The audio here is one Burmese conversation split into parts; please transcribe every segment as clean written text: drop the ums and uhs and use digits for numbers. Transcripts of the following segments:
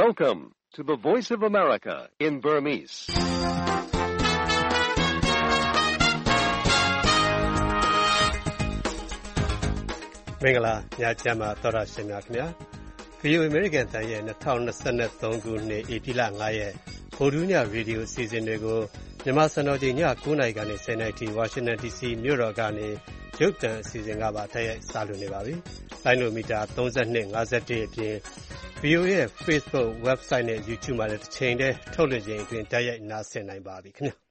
Welcome to the Voice of America in Burmese. ။မင်္ဂလာညချမ်းပါသောရရှင်များခင်ဗျာ။ VOA American တန်ရဲ့2023ခုနှစ်ဧပြီလ9ရက်ဗုဒ္ဓညရေဒီယိုအစီအစဉ်တွေကိုမြန်မာစံတော်ချိန်ည9:00နာရီကနေ10:00နာရီထိဝါရှင်တန် DC မြို့တော်ကနေရုပ်သံအစီအစဉ်ကပါတိုက်ရိုက်စလွှင့်နေပါပြီ။လိုင်းနိုမီတာ32 51အပြင် VOA ရဲ့ Facebook website နဲ့ YouTube မှာလည်းတစ်ချိန်တည်းထုတ်လွှင့်ခြင်းအတွင်းတိုက်ရိုက်နားဆင်နိုင်ပါပြီခင်ဗျာ။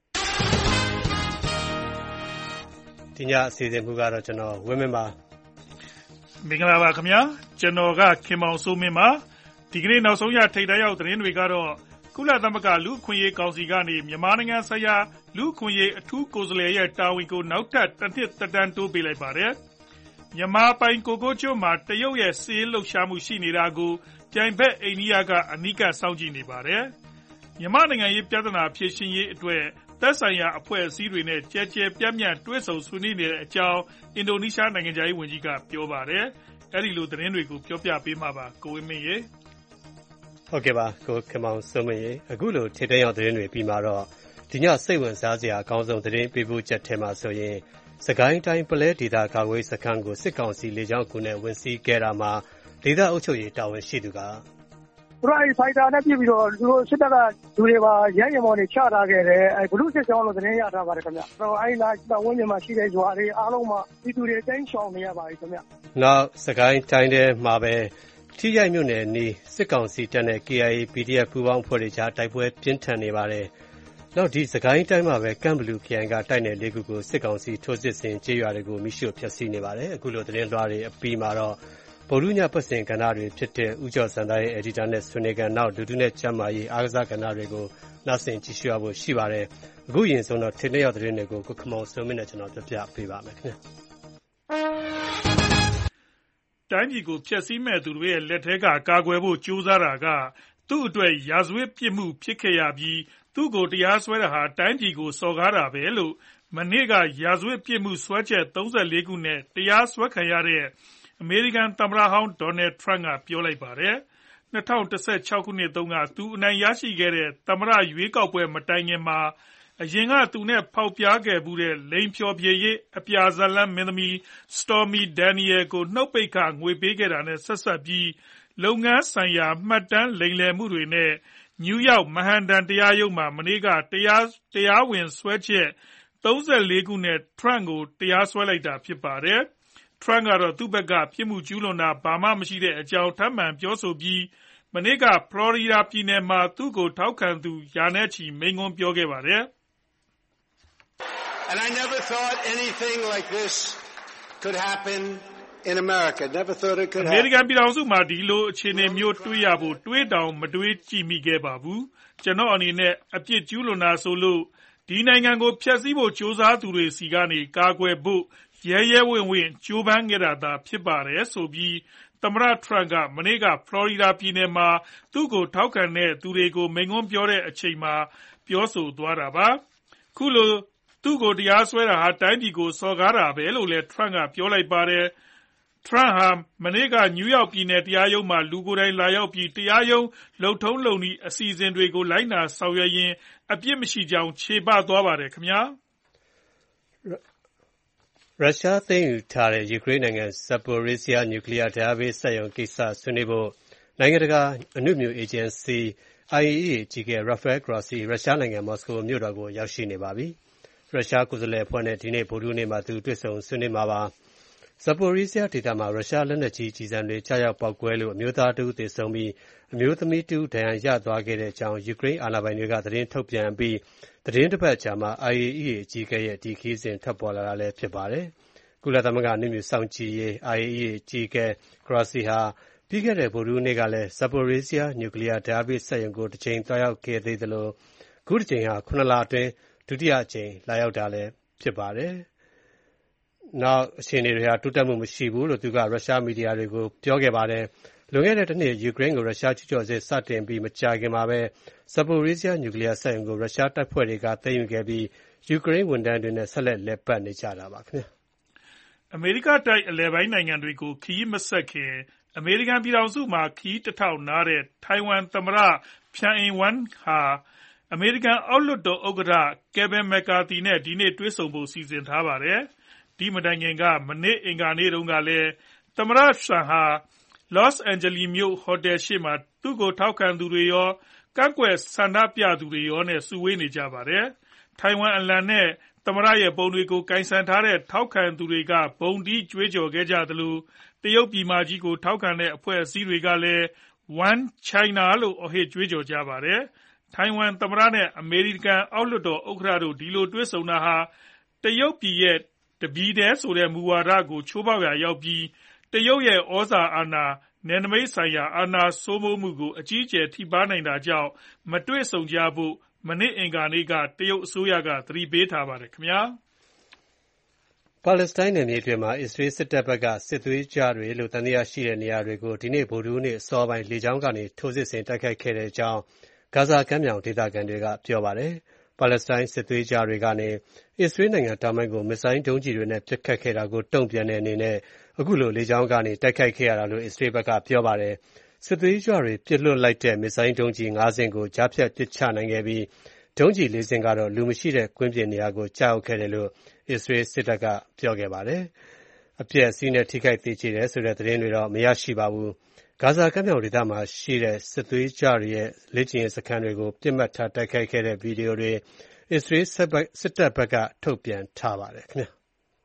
ဒီညအစီအစဉ်မှုကတော့ကျွန်တော်ဝင်းမင်းပါမင်္ဂလာပါခင်ဗျာကျွန်တော်ကခင်မောင်စိုးမင်းပါဒီကနေ့နောက်ဆုံးရထိပ်တန်းရောက်သတင်းတွေကတော့ကုလသမဂ္ဂလူ့အခွင့်အရေးကောင်စီကနေမြန်မာနိုင်ငံဆိုင်ရာလူ့အခွင့်အရေးအထူးကိုယ်စားလှယ်ရဲ့တာဝန်ကိုနောက်ထပ်တစ်နှစ်သက်တမ်းတိုးပေးလိုက်ပါတယ်မြန်မာပိုင်ကိုကိုကျွန်းမှာတရုတ်ရဲ့စီးလှုပ်ရှားမှုရှိနေတာကိုပြိုင်ဘက်အိန္ဒိယကအနီးကပ်စောင့်ကြည့်နေပါတယ်မြန်မာနိုင်ငံရေးပြဿနာဖြေရှင်းရေးအတွက်သက်ဆိုင်ရာအဖွဲ့အစည်းတွေနဲ့ကြဲကြဲပြန့်ပြန့်တွဲဆုံဆွေးနွေးနေတဲ့အကြောင်းအင်ဒိုနီးရှားနိုင်ငံခြားရေးဝန်ကြီးကပြောပါတယ်။အဲဒီလိုသတင်းတွေကိုပြောပြပေးမှာပါကိုဝင်းမင်းရေ။ဟုတ်ကဲ့ပါကိုခင်မောင်စိုးမင်းရေအခုလိုထိတဲ့ရောက်သတင်းတွေပြီးမှတော့ဒီညစိတ်ဝင်စားစရာအကောင်းဆုံးသတင်းပေးပို့ချက်ထဲမှာဆိုရင်စကိုင်းတိုင်းပလဲဒေသကာကွယ်စခန်းကိုစစ်ကောင်စီလေကြောင်းကူနဲ့ဝင်စီးခဲ့တာမှာဒေသအုပ်ချုပ်ရေးတာဝန်ရှိသူကသူတို့ဖိုက်တာနဲ့ပြပြီးတော့သူတို့စစ်တပ်ကလူတွေပါရမ်းရင်ပေါ်နေချထားခဲ့တယ်ဘလူးစစ်ဆောင်လို့သတင်းရထားပါတယ်ခင်ဗျ။အဲဒီလားဝင်းမြမှာရှိတဲ့ရွာတွေအားလုံးမှာပြည်သူတွေတိုင်းရှောင်နေရပါတယ်ခင်ဗျ။နောက်စကိုင်းတိုင်းထဲမှာပဲထိရိုက်မြို့နယ်နီးစစ်ကောင်စီတပ်နဲ့ KIA PDF ပူးပေါင်းဖွဲ့တွေကြားတိုက်ပွဲပြင်းထန်နေပါတယ်။နောက်ဒီစကိုင်းတိုင်းမှာပဲကမ်ဘလူးခရိုင်ကတိုက်နယ်လေးခုကိုစစ်ကောင်စီထိုးစစ်ဆင်ကြေးရွာတွေကိုမိရှို့ဖျက်ဆီးနေပါတယ်။အခုလိုသတင်းလွှာတွေအပြီးမှာတော့ဗုဒ္ဓညပတ်စဉ်ကဏ္ဍတွေဖြစ်တဲ့ဥကျော်စံသားရဲ့ editor နဲ့ဆွေးနွေးကန်နောက်လူထုနဲ့ကျမ်းမာရေးအားကစားကဏ္ဍတွေကိုနောက်ဆင်ကြည့်ရှုရဖို့ရှိပါတယ်။အခုရင်ဆုံးတော့ထင်းတဲ့ရောက်သတင်းတွေကိုကိုခမောင်စုံမင်းနဲ့ကျွန်တော်ပြပြပေးပါမယ်ခင်ဗျာ။တိုင်းပြည်ကိုဖျက်ဆီးမဲ့သူတွေရဲ့လက်ထဲကကာကွယ်ဖို့ကြိုးစားတာကသူ့အတွက်ရာဇဝတ်ပြစ်မှုဖြစ်ခဲ့ရပြီးသူ့ကိုတရားစွဲတာဟာတိုင်းပြည်ကိုစော်ကားတာပဲလို့မနေ့ကရာဇဝတ်ပြစ်မှုစွဲချက်34ခုနဲ့တရားစွဲခံရတဲ့အမေရိကန်သမ္မတဟောင်းဒေါ်နယ်ထရန့်ကပြောလိုက်ပါတယ်။2016ခုနှစ်တုန်းကသူအနိုင်ရရှိခဲ့တဲ့သမ္မတရွေးကောက်ပွဲမတိုင်ခင်မှာအရင်ကသူနဲ့ဖောက်ပြားခဲ့မှုတဲ့လိန်ဖြော်ပြရေးအပြာဇလန်းမင်းသမီး Stormy Daniel ကိုနှုတ်ပိတ်ခငွေပေးခဲ့တာနဲ့ဆက်ဆက်ပြီးလုပ်ငန်းဆိုင်ရာမှတ်တမ်းလိမ်လည်မှုတွေနဲ့နယူးယောက်မန်ဟန်တန်တရားရုံးမှာမနေ့ကတရားဝင်စွဲချက်34ခုနဲ့ထရန့်ကိုတရားစွဲလိုက်တာဖြစ်ပါတယ်။ထရန့်ကတော့သူ့ဘက်ကပြစ်မှုကျူးလွန်တာဘာမှမရှိတဲ့အကြောင်းထပ်မံပြောဆိုပြီးမနေ့ကဖလော်ရီဒါပြည်နယ်မှာသူ့ကိုထောက်ခံသူရာနဲ့ချီမိန့်ခွန်းပြောခဲ့ပါတယ် And I never thought anything like this could happen in America. Never thought it could happen. အမေရိကန်ပြည်ထောင်စုမှာဒီလိုအခြေအနေမျိုးတွေးရဖို့တွေးတောင်မတွေးကြည့်မိခဲ့ပါဘူး။ကျွန်တော်အနေနဲ့အပြစ်ကျူးလွန်တာဆိုလို့ဒီနိုင်ငံကိုဖျက်ဆီးဖို့ကြိုးစားသူတွေစီကနေကာကွယ်ဖို့ရဲရဲဝံ့ဝံ့ကြိုးပမ်းခဲ့တာသာဖြစ်ပါတယ်ဆိုပြီးသမ္မတထရန့်ကမနေ့ကဖလော်ရီဒါပြည်နယ်မှာသူ့ကိုထောက်ခံတဲ့သူတွေကိုမိန့်ခွန်းပြောတဲ့အချိန်မှာပြောဆိုသွားတာပါခုလိုသူ့ကိုတရားစွဲတာဟာတိုင်းပြည်ကိုစော်ကားတာပဲလို့လည်းထရန့်ကပြောလိုက်ပါတယ်ထရန့်ဟာမနေ့ကနယူးယောက်ပြည်နယ်တရားရုံးမှာလူကိုယ်တိုင်လာရောက်ပြီးတရားရုံးလုံထုံးလုံနည်းအစီအစဉ်တွေကိုလိုက်နာဆောင်ရွက်ရင်းအပြစ်မရှိကြောင်းခြေပသွားပါတယ်ခင်ဗျာရုရှားသိမ်းယူထားတဲ့ယူကရိန်းနိုင်ငံ Zaporizhzhia နျူကလီးယားဓာတ်အားပေးစက်ရုံကိစ္စဆွေးနွေးဖို့နိုင်ငံတကာအနုမြူအေဂျင်စီ IAEA အကြီးအကဲ Rafael Grossi ရုရှားနိုင်ငံမော်စကိုမြို့တော်ကိုရောက်ရှိနေပါပြီ။ရုရှားကိုယ်စားလှယ်အဖွဲ့နဲ့ဒီနေ့ဗုဒ္ဓနေ့မှာသူတွေ့ဆုံဆွေးနွေးမှာပါ။ Zaporizhzhia ဒေသမှာရုရှားလက်နက်ကြီးကျည်ဆံတွေကြားရောက်ပေါက်ကွဲလို့အမျိုးသားတဦးသေဆုံးပြီးအမျိုးသမီးတဦးဒဏ်ရာရသွားခဲ့တဲ့အကြောင်းယူကရိန်းအာဏာပိုင်တွေကသတင်းထုတ်ပြန်ပြီးသတင်းတစ်ပတ်ကြာမှ IAEA အကြီးအကဲရဲ့ဒီခရီးစဉ်ထွက်ပေါ်လာတာလည်းဖြစ်ပါတယ်။ကုလသမဂ္ဂအနုမြူစောင့်ကြည့်ရေး IAEA အကြီးအကဲ Grossi ဟာပြီးခဲ့တဲ့ဗုဒ္ဓနေ့ကလည်း Zaporizhzhia နျူကလီးယားဓာတ်အားပေးစက်ရုံကိုတစ်ချိန်သွားရောက်ခဲ့သေးသလိုအခုတစ်ချိန်ဟာ9လအတွင်းဒုတိယအကြိမ်လာရောက်တာလည်းဖြစ်ပါတယ်။နောက်အခြေအနေတွေဟာတိုးတက်မှုမရှိဘူးလို့သူကရုရှားမီဒီယာတွေကိုပြောခဲ့ပါတယ်။လွန်ခဲ့တဲ့တစ်နှစ်ယူကရိန်းကိုရုရှားကျူးကျော်စစ်စတင်ပြီးမကြာခင်မှာပဲ Zaporizhzhia နျူကလီးယားစက်ရုံကိုရုရှားတပ်ဖွဲ့တွေကသိမ်းယူခဲ့ပြီးယူကရိန်းဝန်ထမ်းတွေနဲ့ဆက်လက်လည်ပတ်နေကြတာပါခင်ဗျာ။အမေရိကတိုက်အလယ်ပိုင်းနိုင်ငံတွေကိုခရီးမဆက်ခင်အမေရိကန်ပြည်ထောင်စုမှာခရီးတစ်ထောက်နားတဲ့ထိုင်ဝမ်သမ္မတဖြန်အင်ဝမ်ဟာအမေရိကန်အောက်လွှတ်တော်ဥက္ကဋ္ဌကယ်ဗင်မက်ကာသီနဲ့ဒီနေ့တွေ့ဆုံဖို့စီစဉ်ထားပါတယ်။ဒီမတိုင်ခင်ကမနေ့အင်္ဂါနေ့တုန်းကလည်းသမ္မတထရမ့်ဟာလော့စ်အန်ဂျလိမြို့ဟိုတယ်ရှေ့မှာသူ့ကိုထောက်ခံသူတွေရောကန့်ကွက်ဆန္ဒပြသူတွေရောနဲ့စုဝေးနေကြပါတယ်။ထိုင်ဝမ်အလံနဲ့သမ္မတရဲ့ပုံတွေကိုကိုင်ဆောင်ထားတဲ့ထောက်ခံသူတွေကဘုံတီးကြွေးကြော်ခဲ့ကြသလိုတရုတ်ပြည်မကြီးကိုထောက်ခံတဲ့အဖွဲ့အစည်းတွေကလည်း One China လို့အော်ဟစ်ကြွေးကြော်ကြပါတယ်။ထိုင်ဝမ်သမ္မတနဲ့အမေရိကန်အောက်လွှတ်တော်ဥက္ကဋ္ဌတို့ဒီလိုတွေ့ဆုံတာဟာတရုတ်ပြည်ရဲ့တပြည်တည်းဆိုတဲ့မူဝါဒကိုချိုးဖောက်ရာရောက်ပြီးတရုတ်ရဲ့ဩဇာအာဏာနယ်နိမိတ်ဆိုင်ရာအာဏာစိုးမိုးမှုကိုအကြီးအကျယ်ထိပါးနိုင်တာကြောင့်မတွေ့ဆုံကြဖို့မနေ့အင်္ဂါနေ့ကတရုတ်အစိုးရကသတိပေးထားပါတယ်ခင်ဗျာ။ပါလက်စတိုင်းနယ်မြေအတွင်းမှာအစ္စရေးစစ်တပ်ဘက်ကစစ်သွေးကြွတွေလို့သံသယရှိတဲ့နေရာတွေကိုဒီနေ့ဗုဒ္ဓဟူးနေ့အစောပိုင်းလေကြောင်းကနေထိုးစစ်ဆင်တိုက်ခိုက်ခဲ့တဲ့အကြောင်းဂါဇာကမ်းမြောင်ဒေသခံတွေကပြောပါတယ်။ပါလက်စတိုင်းစစ်သွေးကြွတွေကနေအစ္စရေးနိုင်ငံတောင်ပိုင်းကိုမစ်ဇိုင်းဒုံးကျည်တွေနဲ့ပစ်ခတ်ခဲ့တာကိုတုံ့ပြန်တဲ့အနေနဲ့အခုလိုလေကြောင်းကနေတိုက်ခိုက်ခဲ့ရတာလို့အစ္စရေးဘက်ကပြောပါတယ်။စစ်သွေးကြွတွေပစ်လွှတ်လိုက်တဲ့မစ်ဇိုင်းဒုံးကျည်၅စင်းကိုကြားဖြတ်ပစ်ချနိုင်ခဲ့ပြီးဒုံးကျည်၄စင်းကတော့လူမရှိတဲ့ကွင်းပြင်နေရာကိုကျရောက်ခဲ့တယ်လို့အစ္စရေးစစ်တပ်ကပြောခဲ့ပါတယ်။အပျက်အစီးနဲ့ထိခိုက်သေကျေတယ်ဆိုတဲ့သတင်းတွေတော့မရရှိပါဘူး။ဂါဇာကမ်းမြောင်ဒေသမှာရှိတဲ့စစ်သွေးကြွတွေရဲ့လေ့ကျင့်ရေးစခန်းတွေကိုပစ်မှတ်ထားတိုက်ခိုက်ခဲ့တဲ့ဗီဒီယိုတွေအစ္စရေးစစ်တပ်ဘက်ကထုတ်ပြန်ထားပါတယ်ခင်ဗျာ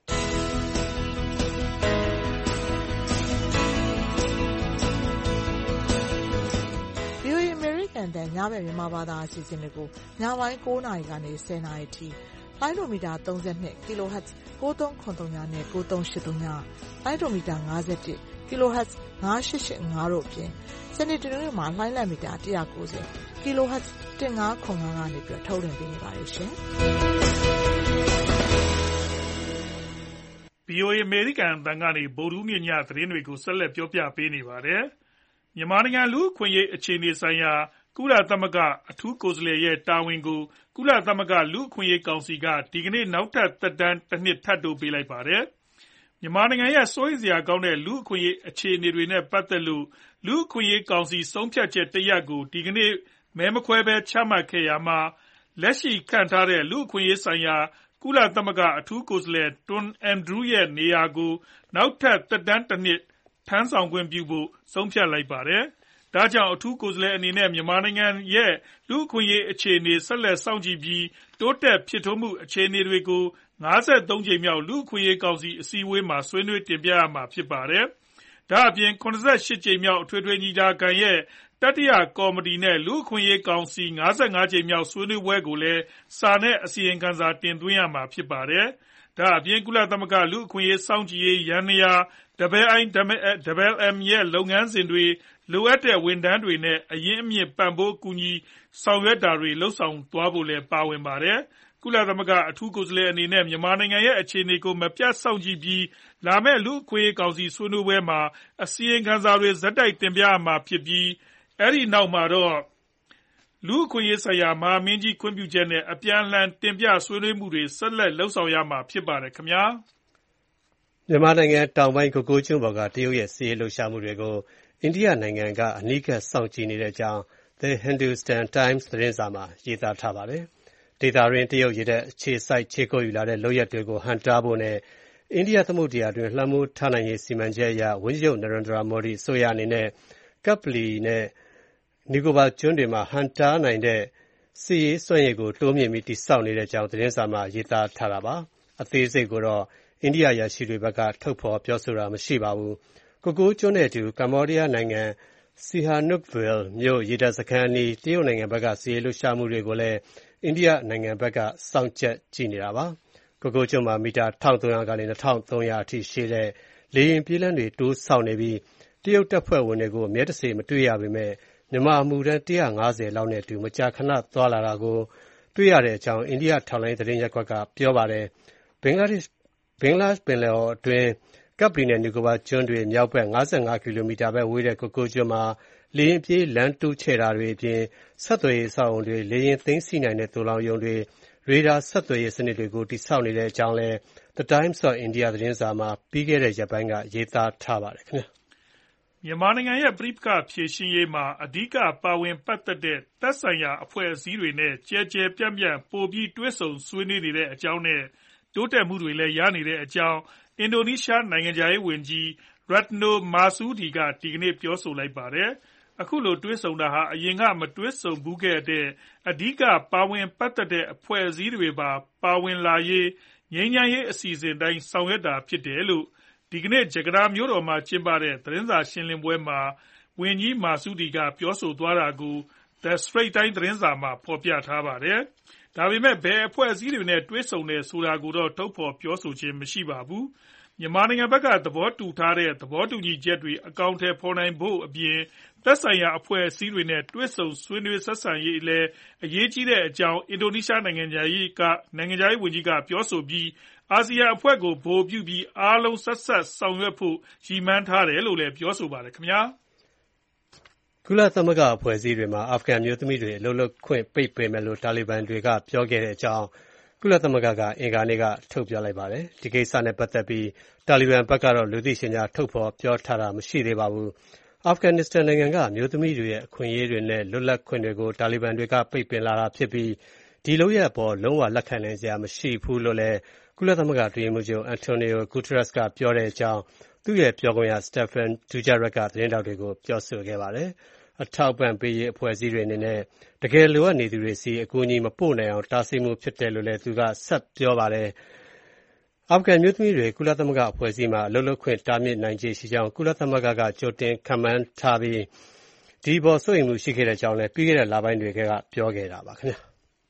ညဘက်မြန်မာဘာသာအစီအစဉ်တွေကိုညပိုင်း9:00 နာရီကနေ10:00 နာရီထိလိုင်းဒိုမီတာ32 kHz 9393နဲ့9383လိုင်းဒိုမီတာ51 kHz 9885တို့အပြင်စနေတနင်္ဂနွေမှာလိုင်းလံမီတာ190 kHz 1505ကနေပြီးထုတ်လွှင့်ပေးနေပါတယ်ရှင်။ VOA အမေရိကန်အသံကနေဗုဒ္ဓဟူးနေ့ညသတင်းတွေကိုဆက်လက်ပြောပြပေးနေပါတယ်။မြန်မာနိုင်ငံလူ့အခွင့်အရေးအခြေအနေဆိုင်ရာကုလသမဂ္ဂအထူးကိုယ်စားလှယ်ရဲ့တာဝန်ကိုကုလသမဂ္ဂလူ့အခွင့်အရေးကောင်စီကဒီကနေ့နောက်ထပ်သက်တမ်းတစ်နှစ်ထပ်တိုးပေးလိုက်ပါတယ်။မြန်မာနိုင်ငံရဲ့စိုးရိမ်စရာကောင်းတဲ့လူ့အခွင့်အရေးအခြေအနေတွေနဲ့ပတ်သက်လို့လူ့အခွင့်အရေးကောင်စီဆုံးဖြတ်ချက်တစ်ရပ်ကိုဒီကနေ့မဲမခွဲပဲချမှတ်ခဲ့ရာမှာလက်ရှိခန့်ထားတဲ့လူ့အခွင့်အရေးဆိုင်ရာကုလသမဂ္ဂအထူးကိုယ်စားလှယ်တွန်အန်ဒရူးရဲ့နေရာကိုနောက်ထပ်သက်တမ်းတစ်နှစ်ထမ်းဆောင်ခွင့်ပြုဖို့ဆုံးဖြတ်လိုက်ပါတယ်။ဒါကြောင့်အထူးကိုယ်စားလှယ်အနေနဲ့မြန်မာနိုင်ငံရဲ့လူ့အခွင့်အရေးအခြေအနေဆက်လက်စောင့်ကြည့်ပြီးတိုးတက်ဖြစ်ထွန်းမှုအခြေအနေတွေကို53ကြိမ်မြောက်လူ့အခွင့်အရေးကောင်စီအစည်းအဝေးမှာဆွေးနွေးတင်ပြရမှာဖြစ်ပါတယ်။ဒါအပြင်88ကြိမ်မြောက်အထွေထွေညီလာခံရဲ့တတိယကော်မတီနဲ့လူ့အခွင့်အရေးကောင်စီ55ကြိမ်မြောက်ဆွေးနွေးပွဲကိုလည်းစာနဲ့အစီရင်ခံစာတင်သွင်းရမှာဖြစ်ပါတယ်။ဒါအပြင်ကုလသမဂ္ဂလူ့အခွင့်အရေးစောင့်ကြည့်ရေးယန္တရား IIMM ရဲ့လုပ်ငန်းစဉ်တွေလိုအပ်တဲ့ဝန်ထမ်းတွေနဲ့အရင်းအမြစ်ပံ့ပိုးကူညီဆောင်ရွက်တာတွေလုပ်ဆောင်သွားဖို့လည်းပါဝင်ပါတယ်။ကုလသမဂ္ဂအထူးကိုယ်စားလှယ်အနေနဲ့မြန်မာနိုင်ငံရဲ့အခြေအနေကိုမပြတ်စောင့်ကြည့်ပြီးလာမယ့်လူ့အခွင့်အရေးကောင်စီဆွေးနွေးပွဲမှာအစီရင်ခံစာတွေဆက်တိုက်တင်ပြရမှာဖြစ်ပြီးအဲဒီနောက်မှာတော့လူ့အခွင့်အရေးဆိုင်ရာမဟာမင်းကြီးခွင့်ပြုချက်နဲ့အပြန်အလှန်တင်ပြဆွေးနွေးမှုတွေဆက်လက်လုပ်ဆောင်ရမှာဖြစ်ပါတယ်ခင်ဗျာ။မြန်မာနိုင်ငံတောင်ပိုင်းကိုကိုးကျွန်းပေါ်ကတရုတ်ရဲ့စစ်ရေးလှုပ်ရှားမှုတွေကိုအိန္ဒိယနိုင်ငံကအနီးကပ်စောင့်ကြည့်နေတဲ့အကြောင်း The Hindustan Times သတင်းစာမှာရေးသားထားပါတယ်။ဒေသတွင်းတရုတ်ရေတပ်အခြေစိုက်ခြေကုပ်ယူလာတဲ့လုပ်ရပ်တွေကိုဟန့်တားဖို့နဲ့အိန္ဒိယသမုဒ္ဒရာတွင်လွှမ်းမိုးထားနိုင်ရေးစီမံချက်အရဝန်ကြီးချုပ် Narendra Modi အစိုးရအနေနဲ့ကပ္ပလီနဲ့နီကိုဘာကျွန်းတွေမှာဟန့်တားနိုင်တဲ့စစ်ရေးစွမ်းရည်ကိုတိုးမြှင့်ပြီးတည်ဆောက်နေတဲ့အကြောင်းသတင်းစာမှာရေးသားထားတာပါ။အသေးစိတ်ကိုတော့အိန္ဒိယအရာရှိတွေဘက်ကထုတ်ဖော်ပြောဆိုတာမရှိပါဘူး။ကိုကိုးကျွန်းနဲ့အတူကမ္ဘောဒီးယားနိုင်ငံ Sihanoukville မြို့ရေတပ်စခန်းအနီးတရုတ်နိုင်ငံဘက်ကစစ်ရေးလှုပ်ရှားမှုတွေကိုလည်းအိန္ဒိယနိုင်ငံဘက်ကစောင့်ကြပ်ကြည့်နေတာပါ။ကိုကိုးကျွန်းမှာမီတာ1300ကနေ2300အထိရှည်တဲ့လေယာဉ်ပြေးလမ်းတွေတိုးဆောက်နေပြီးတရုတ်တပ်ဖွဲ့ဝင်တွေကိုမျက်တစေမတွေ့ရပေမဲ့မြန်မာအမှုထမ်း150လောက်နဲ့အတူမကြာခဏသွားလာတာကိုတွေ့ရတဲ့အကြောင်းအိန္ဒိယထောက်လှမ်းရေးသတင်းရပ်ကွက်ကပြောပါတယ်။ဘင်္ဂလားဒေ့ရှ်ပင်လယ်အော်အတွင်းကပ္ပလီနဲ့နီကိုဘာကျွန်းတွေမြောက်ဘက်55ကီလိုမီတာပဲဝေးတဲ့ကိုကိုးကျွန်းမှာလေယာဉ်ပြေးလမ်းတိုးချဲ့တာတွေအပြင်ဆက်သွယ်ရေးအဆောက်အအုံတွေလေယာဉ်သိမ်းဆည်းနိုင်တဲ့သိုလှောင်ရုံတွေရေဒါဆက်သွယ်ရေးစနစ်တွေကိုတည်ဆောက်နေတဲ့အကြောင်းလည်း The Times of India သတင်းစာမှာပြီးခဲ့တဲ့ရက်ပိုင်းကရေးသားထားပါတယ်ခင်ဗျာမမြန်မာနိုင်ငံရဲ့ပဋိပက္ခဖြေရှင်းရေးမှာအဓိကပါဝင်ပတ်သက်တဲ့သက်ဆိုင်ရာအဖွဲ့အစည်းတွေနဲ့ကျယ်ကျယ်ပြန့်ပြန့်ပိုပြီးတွေ့ဆုံဆွေးနွေးနေတဲ့အကြောင်းနဲ့တိုးတက်မှုတွေလည်းရနေတဲ့အကြောင်းအင်ဒိုနီးရှားနိုင်ငံခြားရေးဝန်ကြီး Retno Marsudi ကဒီကနေ့ပြောဆိုလိုက်ပါတယ်။အခုလိုတွေ့ဆုံတာဟာအရင်ကမတွေ့ဆုံဘူးခဲ့တဲ့အဓိကပါဝင်ပတ်သက်တဲ့အဖွဲ့အစည်းတွေပါဝင်လာရေးငြိမ်းချမ်းရေးအစီအစဉ်တိုင်းဆောင်ရွက်တာဖြစ်တယ်လို့ဒီကနေ့ဂျကာတာမြို့တော်မှာကျင်းပတဲ့သတင်းစာရှင်းလင်းပွဲမှာဝန်ကြီးမာဆူဒီကပြောဆိုသွားတာကို The Straits Times သတင်းစာမှာဖော်ပြထားပါတယ်။ဒါပေမဲ့ဘယ်အဖွဲ့အစည်းတွေနဲ့တွေ့ဆုံတယ်ဆိုတာကိုတော့ထုတ်ဖော်ပြောဆိုခြင်းမရှိပါဘူး။မြန်မာနိုင်ငံဘက်ကသဘောတူထားတဲ့သဘောတူညီချက်တွေအကောင်အထည်ဖော်နိုင်ဖို့အပြင်သက်ဆိုင်ရာအဖွဲ့အစည်းတွေနဲ့တွေ့ဆုံဆွေးနွေးဆက်ဆံရေးလည်းအရေးကြီးတဲ့အကြောင်းအင်ဒိုနီးရှားနိုင်ငံခြားရေးဝန်ကြီးကပြောဆိုပြီးအာဆီယံအဖွဲ့ကိုဗဟိုပြုပြီးအားလုံးဆက်စပ်ဆောင်ရွက်ဖို့ရည်မှန်းထားတယ်လို့လည်းပြောဆိုပါတယ်ခင်ဗျာကုလသမဂ္ဂအဖွဲ့အစည်းတွေမှာအာဖဂန်မျိုးသမီးတွေအလုပ်လုပ်ခွင့်ပိတ်ပင်မယ်လို့တာလီဘန်တွေကပြောခဲ့တဲ့အကြောင်းကုလသမဂ္ဂကအင်္ဂါနေ့ကထုတ်ပြောလိုက်ပါတယ်ဒီကိစ္စနဲ့ပတ်သက်ပြီးတာလီဘန်ဘက်ကတော့လူသိရှင်ကြားထုတ်ဖော်ပြောထားတာမရှိသေးပါဘူးအာဖဂန်နစ္စတန်နိုင်ငံကမျိုးသမီးတွေရဲ့အခွင့်အရေးတွေနဲ့လွတ်လပ်ခွင့်တွေကိုတာလီဘန်တွေကပိတ်ပင်လာတာဖြစ်ပြီးဒီလုပ်ရပ်အပေါ်လုံးဝလက်ခံနိုင်စရာမရှိဘူးလို့လည်းကုလသမဂ္ဂအတွင်းရေးမှူးချုပ်အန်တိုနီယိုဂူတရက်စ်ကပြောတဲ့အကြောင်းသူ့ရဲ့ပြောခွင့်ရစတက်ဖန်ဒူဂျာရက်ကသတင်းထောက်တွေကိုပြောဆိုခဲ့ပါတယ်အထောက်အပံ့ပေးရေးအဖွဲ့အစည်းတွေအနေနဲ့တကယ်လိုအပ်နေသူတွေစီအကူအညီမပို့နိုင်အောင်တားဆီးမှုဖြစ်တယ်လို့လည်းသူကဆက်ပြောပါတယ်အာဖဂန်မျိုးသမီးတွေကုလသမဂ္ဂအဖွဲ့အစည်းမှာအလုပ်လုပ်ခွင့်တားမြစ်နိုင်ခြေရှိကြောင်းကုလသမဂ္ဂကကြိုတင်ခန့်မှန်းထားပြီးဒီပေါ်စိုးရိမ်မှုရှိခဲ့တဲ့အကြောင်းလည်းပြီးခဲ့တဲ့လပိုင်းတွေကပြောခဲ့တာပါခင်ဗျာ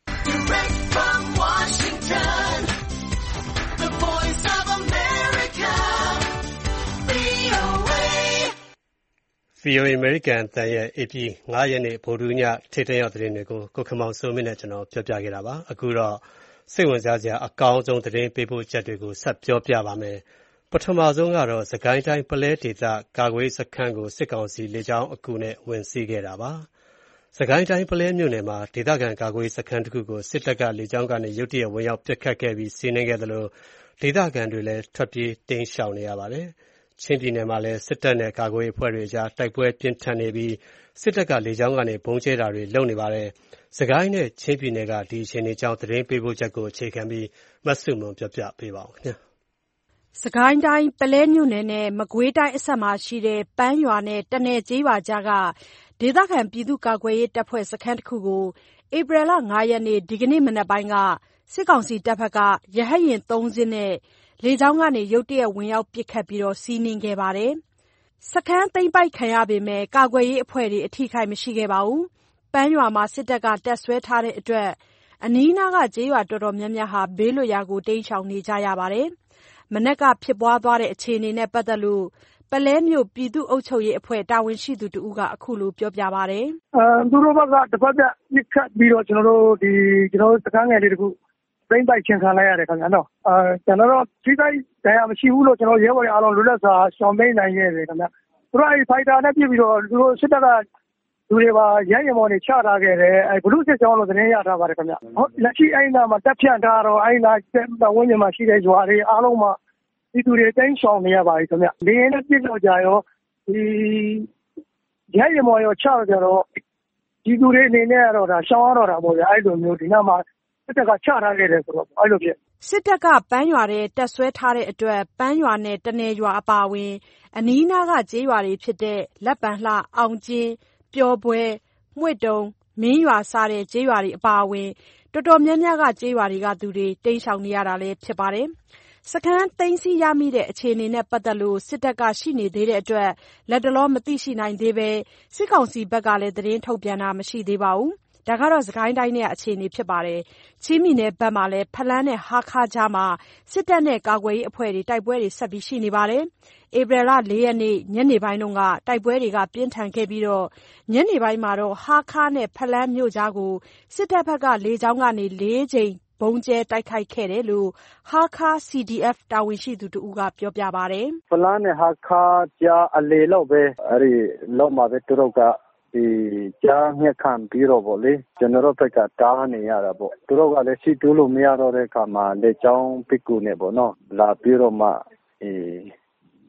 VOA အမေရိကန်အသံရဲ့ဧပြီ9ရက်နေ့ဗုဒ္ဓဟူးညထိပ်တန်းရောက်သတင်းတွေကိုကိုခင်မောင်စိုးမင်းနဲ့ကျွန်တော်ပြောပြခဲ့တာပါအခုတော့စိတ်ဝင်စားစရာအကောင်းဆုံးသတင်းပေးပို့ချက်တွေကိုဆက်ပြောပြပါမယ်ပထမဆုံးကတော့စကိုင်းတိုင်းပလဲဒေသကာကွယ်စခန်းကိုစစ်ကောင်စီလေကြောင်းအကူနဲ့ဝင်စီးခဲ့တာပါစကိုင်းတိုင်းပလဲမြို့နယ်မှာဒေသခံကာကွယ်စခန်းတစ်ခုကိုစစ်တပ်ကလေကြောင်းကနေရုတ်တရက်ဝင်ရောက်ပစ်ခတ်ခဲ့ပြီးစီးနင်းခဲ့သလိုဒေသခံတွေလည်းထွက်ပြေးတိမ်းရှောင်နေရပါတယ်ချင်းပြည်နယ်မှာလည်းစစ်တပ်နဲ့ကာကွယ်ရေးအဖွဲ့တွေအကြားတိုက်ပွဲပြင်းထန်နေပြီးစစ်တပ်ကလေကြောင်းကနေဘုံကျဲတာတွေလုပ်နေပါတယ်။စကိုင်းနဲ့ချင်းပြည်နယ်ကဒီအခြေအနေကြောင့်သတင်းပေးပို့ချက်ကိုအခြေခံပြီးမဆုမွန်ပြောပြပေးပါဦးခင်ဗျာ။စကိုင်းတိုင်းပလဲမြို့နယ်နဲ့မကွေးတိုင်းအစပ်မှာရှိတဲ့ပန်းရွာနဲ့တနယ်ကျေးရွာကြားကဒေသခံပြည်သူ့ကာကွယ်ရေးတပ်ဖွဲ့စခန်းတစ်ခုကိုဧပြီလ9ရက်နေ့ဒီကနေ့မနက်ပိုင်းကစစ်ကောင်စီတပ်ဖက်ကရဟတ်ယာဉ်3စီးနဲ့လေကြောင်းကနေရုတ်တရက်ဝင်ရောက်ပစ်ခတ်ပြီးစီးနင်းခဲ့ပါတယ်။စခန်းသိမ်းပိုက်ခံရပေမဲ့ကာကွယ်ရေးအဖွဲ့တွေအထိခိုက်မရှိခဲ့ပါဘူး။ပန်းရွာမှာစစ်တပ်ကတပ်စွဲထားတဲ့အတွက်အနီးနားကကျေးရွာတော်တော်များများဟာဘေးလွတ်ရာကိုတိမ်းရှောင်နေကြရပါတယ်။မနက်ကဖြစ်ပွားသွားတဲ့အခြေအနေနဲ့ပတ်သက်လို့ပလဲမြို့ပြည်သူ့အုပ်ချုပ်ရေးအဖွဲ့တာဝန်ရှိသူတဦးကအခုလိုပြောပြပါတယ်။သူတို့ဘက်ကတစ်ဖက်ပြပစ်ခတ်ပြီးတော့ကျွန်တော်တို့စခန်းငယ်လေးတခုသိမ်းပိုက်ခြင်းခံလိုက်ရတယ်ခင်ဗျာနော်ကျွန်တော်တို့ထိခိုက်ဒဏ်ရာမရှိဘူးလို့ကျွန်တော်ရဲဘော်တွေအားလုံးလွတ်လပ်စွာရှောင်တိမ်းနိုင်ခဲ့တယ်ခင်ဗျာသူတို့ဖိုက်တာနဲ့ပြည်ပြီးတော့သူတို့စစ်တပ်ကလူတွေပါရမ်းရင်ပေါ်နေချထားခဲ့တယ်ဘလူးစစ်ကြောင်းလို့သတင်းရထားပါတယ်ခင်ဗျာဟုတ်လက်ရှိအဲ့နာမှာတက်ဖြန့်ထားတော့အဲ့နာဝင်းကျင်မှာရှိတဲ့ရွာတွေအားလုံးမှာဒီသူတွေတိုင်းရှောင်နေရပါပြီခင်ဗျာလေရင်နဲ့ပြစ်တော့ကြရောဒီရမ်းရင်ပေါ်ရောချတော့ကြတော့ဒီသူတွေအနေနဲ့ကတော့ဒါရှောင်ရတော့တာပေါ့ဗျာအဲ့လိုမျိုးဒီနားမှာစစ်တပ်ကချထားခဲ့တယ်ဆိုတော့အဲ့လိုဖြစ်စစ်တပ်ကပန်းရွာတဲ့တပ်ဆွဲထားတဲ့အတွက်ပန်းရွာနဲ့တနယ်ရွာအပါအဝင်အနီးနားကကျေးရွာတွေဖြစ်တဲ့လက်ပံလှအောင်ကျင်းပျော်ပွဲမှွေတုံမင်းရွာစတဲ့ကျေးရွာတွေအပါအဝင်တော်တော်များများကကျေးရွာတွေကသူတွေတိမ်းရှောင်နေရတာလည်းဖြစ်ပါတယ်စခန်းသိမ်းဆီးရမိတဲ့အခြေအနေနဲ့ပတ်သက်လို့စစ်တပ်ကရှိနေသေးတဲ့အတွက်လက်တလောမသိရှိနိုင်သေးပဲစစ်ကောင်စီဘက်ကလည်းသတင်းထုတ်ပြန်တာမရှိသေးပါဘူးဒါကတော့စကိုင်းတိုင်းရဲ့အခြေအနေဖြစ်ပါတယ်ချင်းပြည်နယ်ဘက်မှာလည်းဖလန်းနဲ့ဟာခါကြားမှာစစ်တပ်နဲ့ကာကွယ်ရေးအဖွဲ့တွေတိုက်ပွဲတွေဆက်ပြီးရှိနေပါတယ်ဧပြီလ4ရက်နေ့ညနေပိုင်းကတိုက်ပွဲတွေကပြင်းထန်ခဲ့ပြီးတော့ညနေပိုင်းမှာတော့ဟာခါနဲ့ဖလန်းမြို့ကြားကိုစစ်တပ်ဘက်ကလေကြောင်းကနေ4ကြိမ်ဘုံကျဲတိုက်ခိုက်ခဲ့တယ်လို့ဟာခါ CDF တာဝန်ရှိသူတို့ကပြောပြပါတယ်ဖလန်းနဲ့ဟာခါကြားအလေလောက်ပဲအဲ့ဒီလောက်မှာပဲသူတို့ကဒီကြားမြက်ခံပြီးတော့ဗောလေကျွန်တော်တို့ဘက်ကတားနေရတာဗောသူတို့ကလည်းရှိတူးလို့မရတော့တဲ့အခါမှာလက်ချောင်းပစ်ကူနေဗောနော်လာပြီးတော့မှ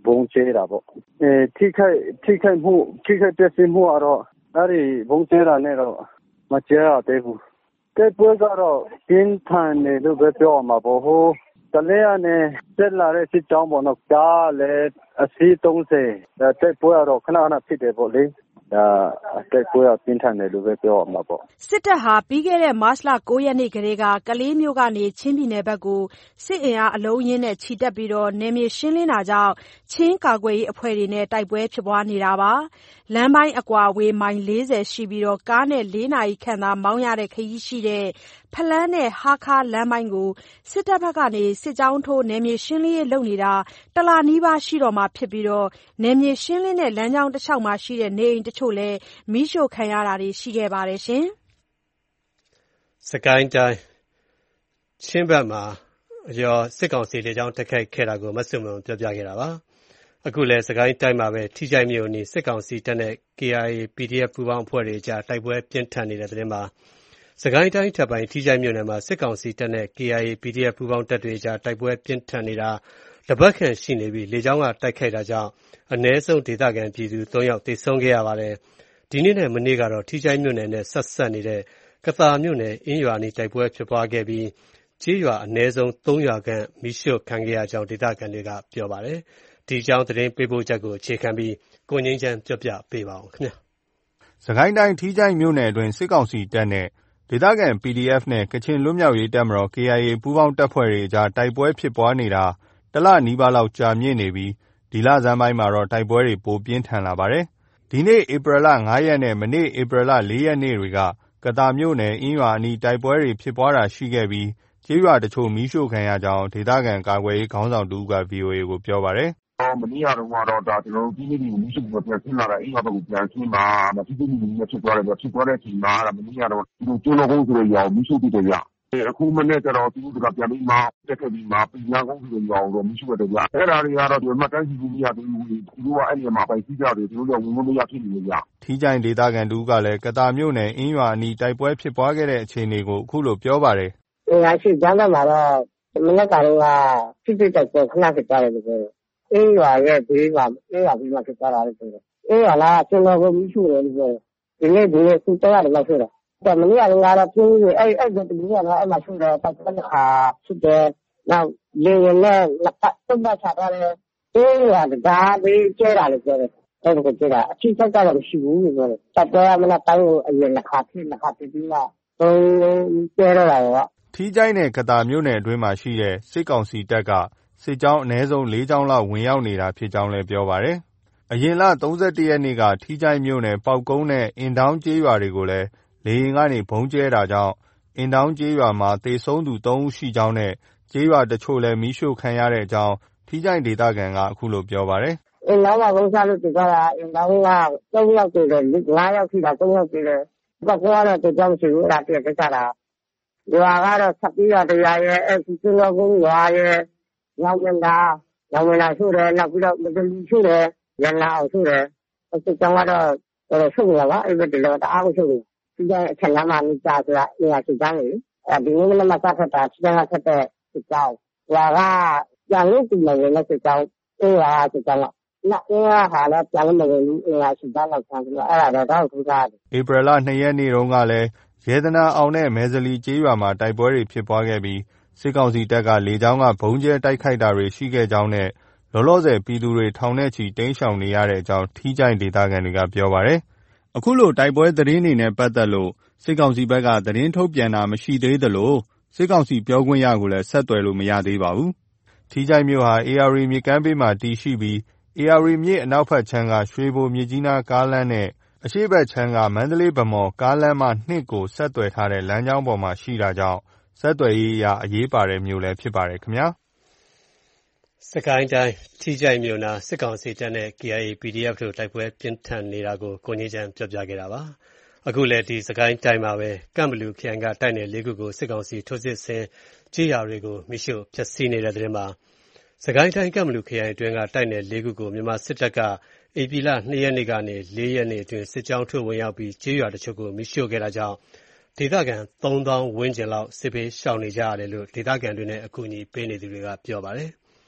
ဘုံကျဲတာပေါ့ထိခိုက်ပျက်စီးမှုကတော့အဲ့ဒီဘုံကျဲတာနဲ့တော့မကျဲရသေးဘူးတိုက်ပွဲကတော့ပြင်းထန်နေလို့ပဲပြောရမှာပေါ့ဟိုတလဲရနဲ့တက်လာတဲ့စစ်ကြောင်းပေါ့နော်ဒါလည်းအစီး30တိုက်ပွဲကတော့ခဏဖြစ်တယ်ပေါ့လေဒါတိုက်ပွဲပြင်းထန်တယ်လို့ပဲပြောရမှာပေါ့စစ်တပ်ဟာပြီးခဲ့တဲ့မတ်လ 9 ရက်နေ့ကတည်းကကလေးမြို့ကနေချင်းပြည်နယ်ဘက်ကိုစစ်အင်အားအလုံးအရင်းနဲ့ချီတက်ပြီးနယ်မြေရှင်းလင်းတာကြောင့်ချင်းကာကွယ်ရေးအဖွဲ့တွေနဲ့တိုက်ပွဲဖြစ်ပွားနေတာပါလမ်းပိုင်းအကွာအဝေးမိုင်40ရှိပြီးကားနဲ့4နာရီခန့်သာမောင်းရတဲ့ခရီးရှိတဲ့ဖလန်းနဲ့ဟားခါးလမ်းပိုင်းကိုစစ်တပ်ဘက်ကစစ်ကြောင်းထိုးနယ်မြေရှင်းလင်းရေးလုပ်နေတာတလနီးပါးရှိတော့မှာဖြစ်ပြီးနယ်မြေရှင်းလင်းတဲ့လမ်းကြောင်းတစ်လျှောက်မှာရှိတဲ့နေအိမ်တချို့လည်းမီးရှို့ခံရတာတွေရှိခဲ့ပါတယ်ရှင်။စကိုင်းတိုင်းချင်းဘက်မှာစစ်ကောင်စီလေကြောင်းတိုက်ခိုက်ခဲ့တာကိုမဆုမွန်ပြောပြခဲ့တာပါ။အခုလည်းစကိုင်းတိုင်းမှာပဲထိကြိုက်မြို့နီစစ်ကောင်စီတပ်နဲ့ KIA PDF ပူးပေါင်းအဖွဲ့တွေကြားတိုက်ပွဲပြင်းထန်နေတဲ့သတင်းမှာစကိုင်းတိုင်းထပ်ပိုင်းထိကြိုက်မြို့နယ်မှာစစ်ကောင်စီတပ်နဲ့ KIA PDF ပူးပေါင်းတပ်တွေကြားတိုက်ပွဲပြင်းထန်နေတာတပတ်ခန့်ရှိနေပြီးလေကြောင်းကတိုက်ခိုက်တာကြောင့်အနည်းဆုံးဒေသခံပြည်သူ3ယောက်သေဆုံးခဲ့ရပါတယ်။ဒီနေ့နဲ့မနေ့ကတော့ထိကြိုက်မြို့နယ်နဲ့ဆက်နေတဲ့ကသာမြို့နယ်အင်းရွာနီတိုက်ပွဲဖြစ်ပွားခဲ့ပြီးကျေးရွာအနည်းဆုံး3ရွာခန့်မီးရှို့ခံခဲ့ရကြောင်းဒေသခံတွေကပြောပါတယ်။ဒီကြောင်းသတင်းပေးပို့ချက်ကိုအခြေခံပြီးကိုငင်းချမ်းပြောပြပေးပါဦးခင်ဗျာ။စကိုင်းတိုင်းထိကြိုက်မြို့နယ်အတွင်းစစ်ကောင်စီတပ်နဲ့ဒေသခံ PDF နဲ့ကချင်လွတ်မြောက်ရေးတပ်မတော် KIA ပူးပေါင်းတပ်ဖွဲ့တွေကြားတိုက်ပွဲဖြစ်ပွားနေတာတလနီးပါးလောက်ကြာမြင့်နေပြီးဒီလဆန်းပိုင်းမှာတော့တိုက်ပွဲတွေပိုပြင်းထန်လာပါတယ်။ဒီနေ့ဧပြီလ5ရက်နဲ့မနေ့ဧပြီလ4ရက်နေ့တွေကကသာမြို့နယ်အင်းရွာအနီးတိုက်ပွဲတွေဖြစ်ပွားတာရှိခဲ့ပြီးကျေးရွာတချို့မီးရှို့ခံရကြောင်းဒေသခံကာကွယ်ရေးခေါင်းဆောင်တဦးက VOA ကိုပြောပါတယ်။မနေ့ကတော့ကျွန်တော်တို့ဒီနေ့ဒီမီးရှို့ပြီးပြန်ဆင်းလာတဲ့အင်းရွာဘက်ကိုပြန်ဆင်းမှာထိတွေ့မှုတွေဖြစ်သွားတယ်ဖြစ်သွားတဲ့အချိန်မှာမနေ့ကတော့ဒီကျွန်းတော်ကုန်းဆိုတဲ့ရွာကိုမီးရှို့ပြီးတယ်ဗျ။အခုမနေ့ကျတော့သူတို့ကပြန်ပြီးမှတက်ခဲ့ပြီးမှပြည်နာကုန်းဆိုတဲ့ရွာကိုတော့မီးရှို့ရတယ်ဗျ။အဲ့ဒါတွေကတော့ဒီမှတ်တမ်းစီလို့မရသေးဘူး။သူတို့ကအဲ့ဒီမှာပိုင်စီးကြတယ်သူတို့ကဝင်လို့မရဖြစ်နေတယ်ဗျ။ထီးချိုင်ဒေသခံတဦးကလည်းကသာမြို့နယ်အင်းရွာအနီးတိုက်ပွဲဖြစ်ပွားခဲ့တဲ့အခြေအနေကိုအခုလိုပြောပါတယ်။အင်းရှိကျမ်းမှာတော့မနေ့ကတော့ဖြစ်တိုက်ပွဲခဏဖြစ်သွားတယ်လို့ပြောတယ်။အင်းရွာရဲ့ဘေးမှာအင်းရွာဘေးမှာဖြစ်သွားတာလို့ပြောတယ်။အင်းရွာကကျွန်တော်ကိုမီးရှို့တယ်လို့ပြောတယ်။ဒီနေ့စူတော့ရတယ်လို့ပြောတယ်။မနေ့ကတော့ပြင်းပြီးအဲ့ဒီတည်းကတော့အဲ့မှာရှိတယ်ပတ်သက်ခါရှိတယ်နောက်လေရင်နဲ့သုံးပတ်ချထားတယ်အေးရဒါဘေးကျဲတာလို့ပြောတယ်အဲ့ဒါကိုကျဲတာအချိတ်ကတော့မရှိဘူးလို့ပြောတယ်တပ်ပွဲမနက်တိုင်းကိုအရင်တစ်ခါဖြစ်ပြီးမှကျဲတော့တာရောထီးချိုင်းနဲ့ကသာမြို့နယ်အတွင်းမှာရှိတဲ့စစ်ကောင်စီတပ်ကစစ်ကြောင်းအနည်းဆုံး4ကြောင်းလောက်ဝင်ရောက်နေတာဖြစ်ကြောင်းလည်းပြောပါတယ်အရင်လ31ရက်နေ့ကထီးချိုင်းမြို့နယ်ပေါက်ကုန်းနဲ့အင်တောင်းကျေးရွာတွေကိုလည်းလေယာဉ်ကနေဘုံကျဲတာကြောင့်အင်တောင်းကျေးရွာမှာသေဆုံးသူ3ဦးရှိကြောင်းနဲ့ကျေးရွာတချို့လည်းမီးရှို့ခံရတဲ့အကြောင်းထီးချိုင်းဒေသခံကအခုလိုပြောပါတယ်အင်တောင်းမှာဘုံချလို့ပြောတာအင်တောင်းက3ယောက်တည်တယ်5ယောက်ရှိတာ3ယောက်တည်တယ်ပေါက်ကုန်းကတော့တကြောင်ရှိဘူးအဲ့ဒါတည်းကြတာရွာကတော့ဆက်ပြီးတော့တရားရဲ့အခုကျွန်းတော်ကုန်းရွာရဲ့ရောင်ဝင်တာရှို့တယ်နောက်ပြီးတော့မတလူရှို့တယ်ရန်လာအောင်ရှို့တယ်စစ်ကြောင်းကတော့ရှို့ရပါအဲ့ဒီတော့တအားကိုရှို့တယ်ဒီကအချက်လမ်းမှာမိကြဆိုတာအင်အားစစ်ကြောင်းလေဒီနေ့မနက်မှာစဖက်တာစစ်ကြောင်းကဖက်တဲ့စစ်ကြောင်းရွာကပြန်လို့ပြည်နေတဲ့စစ်ကြောင်းအေးရွာစစ်ကြောင်းနောက်အင်းဟာလည်းပြန်လို့မဝင်ဘူးအင်အားစစ်ကြောင်းလောက်ဆန်းပြီးတော့အဲ့ဒါတော့ထူးခြားတယ်ဧပြီလ2ရက်နေ့တုန်းကလည်းရေသနာအောင်နဲ့မဲဇလီကျေးရွာမှာတိုက်ပွဲတွေဖြစ်ပွားခဲ့ပြီးစစ်ကောင်စီတပ်ကလေကြောင်းကဘုံကျဲတိုက်ခိုက်တာတွေရှိခဲ့ကြောင်းနဲ့လောလောဆယ်ပြည်သူတွေထောင်နဲ့ချီတိမ်းရှောင်နေရတဲ့အကြောင်းထီးချိုင်းဒေသခံတွေကပြောပါတယ်အခုလိုတိုက်ပွဲသတင်းတွေနဲ့ပတ်သက်လို့စစ်ကောင်စီဘက်ကသတင်းထုတ်ပြန်တာမရှိသေးသလိုစစ်ကောင်စီပြောခွင့်ရကိုလည်းဆက်သွယ်လို့မရသေးပါဘူး။ထီးချိုင်မြို့ဟာ AR မြစ်ကမ်းဘေးမှာတည်ရှိပြီး AR မြစ်အနောက်ဘက်ခြမ်းကရွှေဘိုမြစ်ကြီးနားကားလမ်းနဲ့အရှေ့ဘက်ခြမ်းကမန္တလေးဗမော်ကားလမ်းမ2ကိုဆက်သွယ်ထားတဲ့လမ်းကြောင်းပေါ်မှာရှိတာကြောင့်ဆက်သွယ်ရေးအရအရေးပါတဲ့မြို့လည်းဖြစ်ပါတယ်ခင်ဗျာ။စကိုင်းတိုင်းထီးချိုင်မြို့နာစစ်ကောင်စီတပ်နဲ့ KIA PDF တို့တိုက်ပွဲပြင်းထန်နေတာကိုကိုကြီးချမ်းပြောပြခဲ့တာပါ။အခုလည်းဒီစကိုင်းတိုင်းမှာပဲကမ်ဘလူခရိုင်ကတိုက်နယ်၄ခုကိုစစ်ကောင်စီထိုးစစ်ဆင်ကြေးရွာတွေကိုမိရှို့ဖျက်ဆီးနေတဲ့တဲ့မှာစကိုင်းတိုင်းကမ်ဘလူခရိုင်အတွင်းကတိုက်နယ်၄ခုကိုမြန်မာစစ်တပ်ကဧပြီလ2ရက်နေ့ကနေ4ရက်နေ့အတွင်းစစ်ကြောင်းထိုးဝင်ရောက်ပြီးကြေးရွာတချို့ကိုမိရှို့ခဲ့တာကြောင့်ဒေသခံ3000ဝန်းကျင်လောက်စစ်ဘေးရှောင်နေကြရတယ်လို့ဒေသခံတွေနဲ့အကူအညီပေးနေသူတွေကပြောပါတယ်။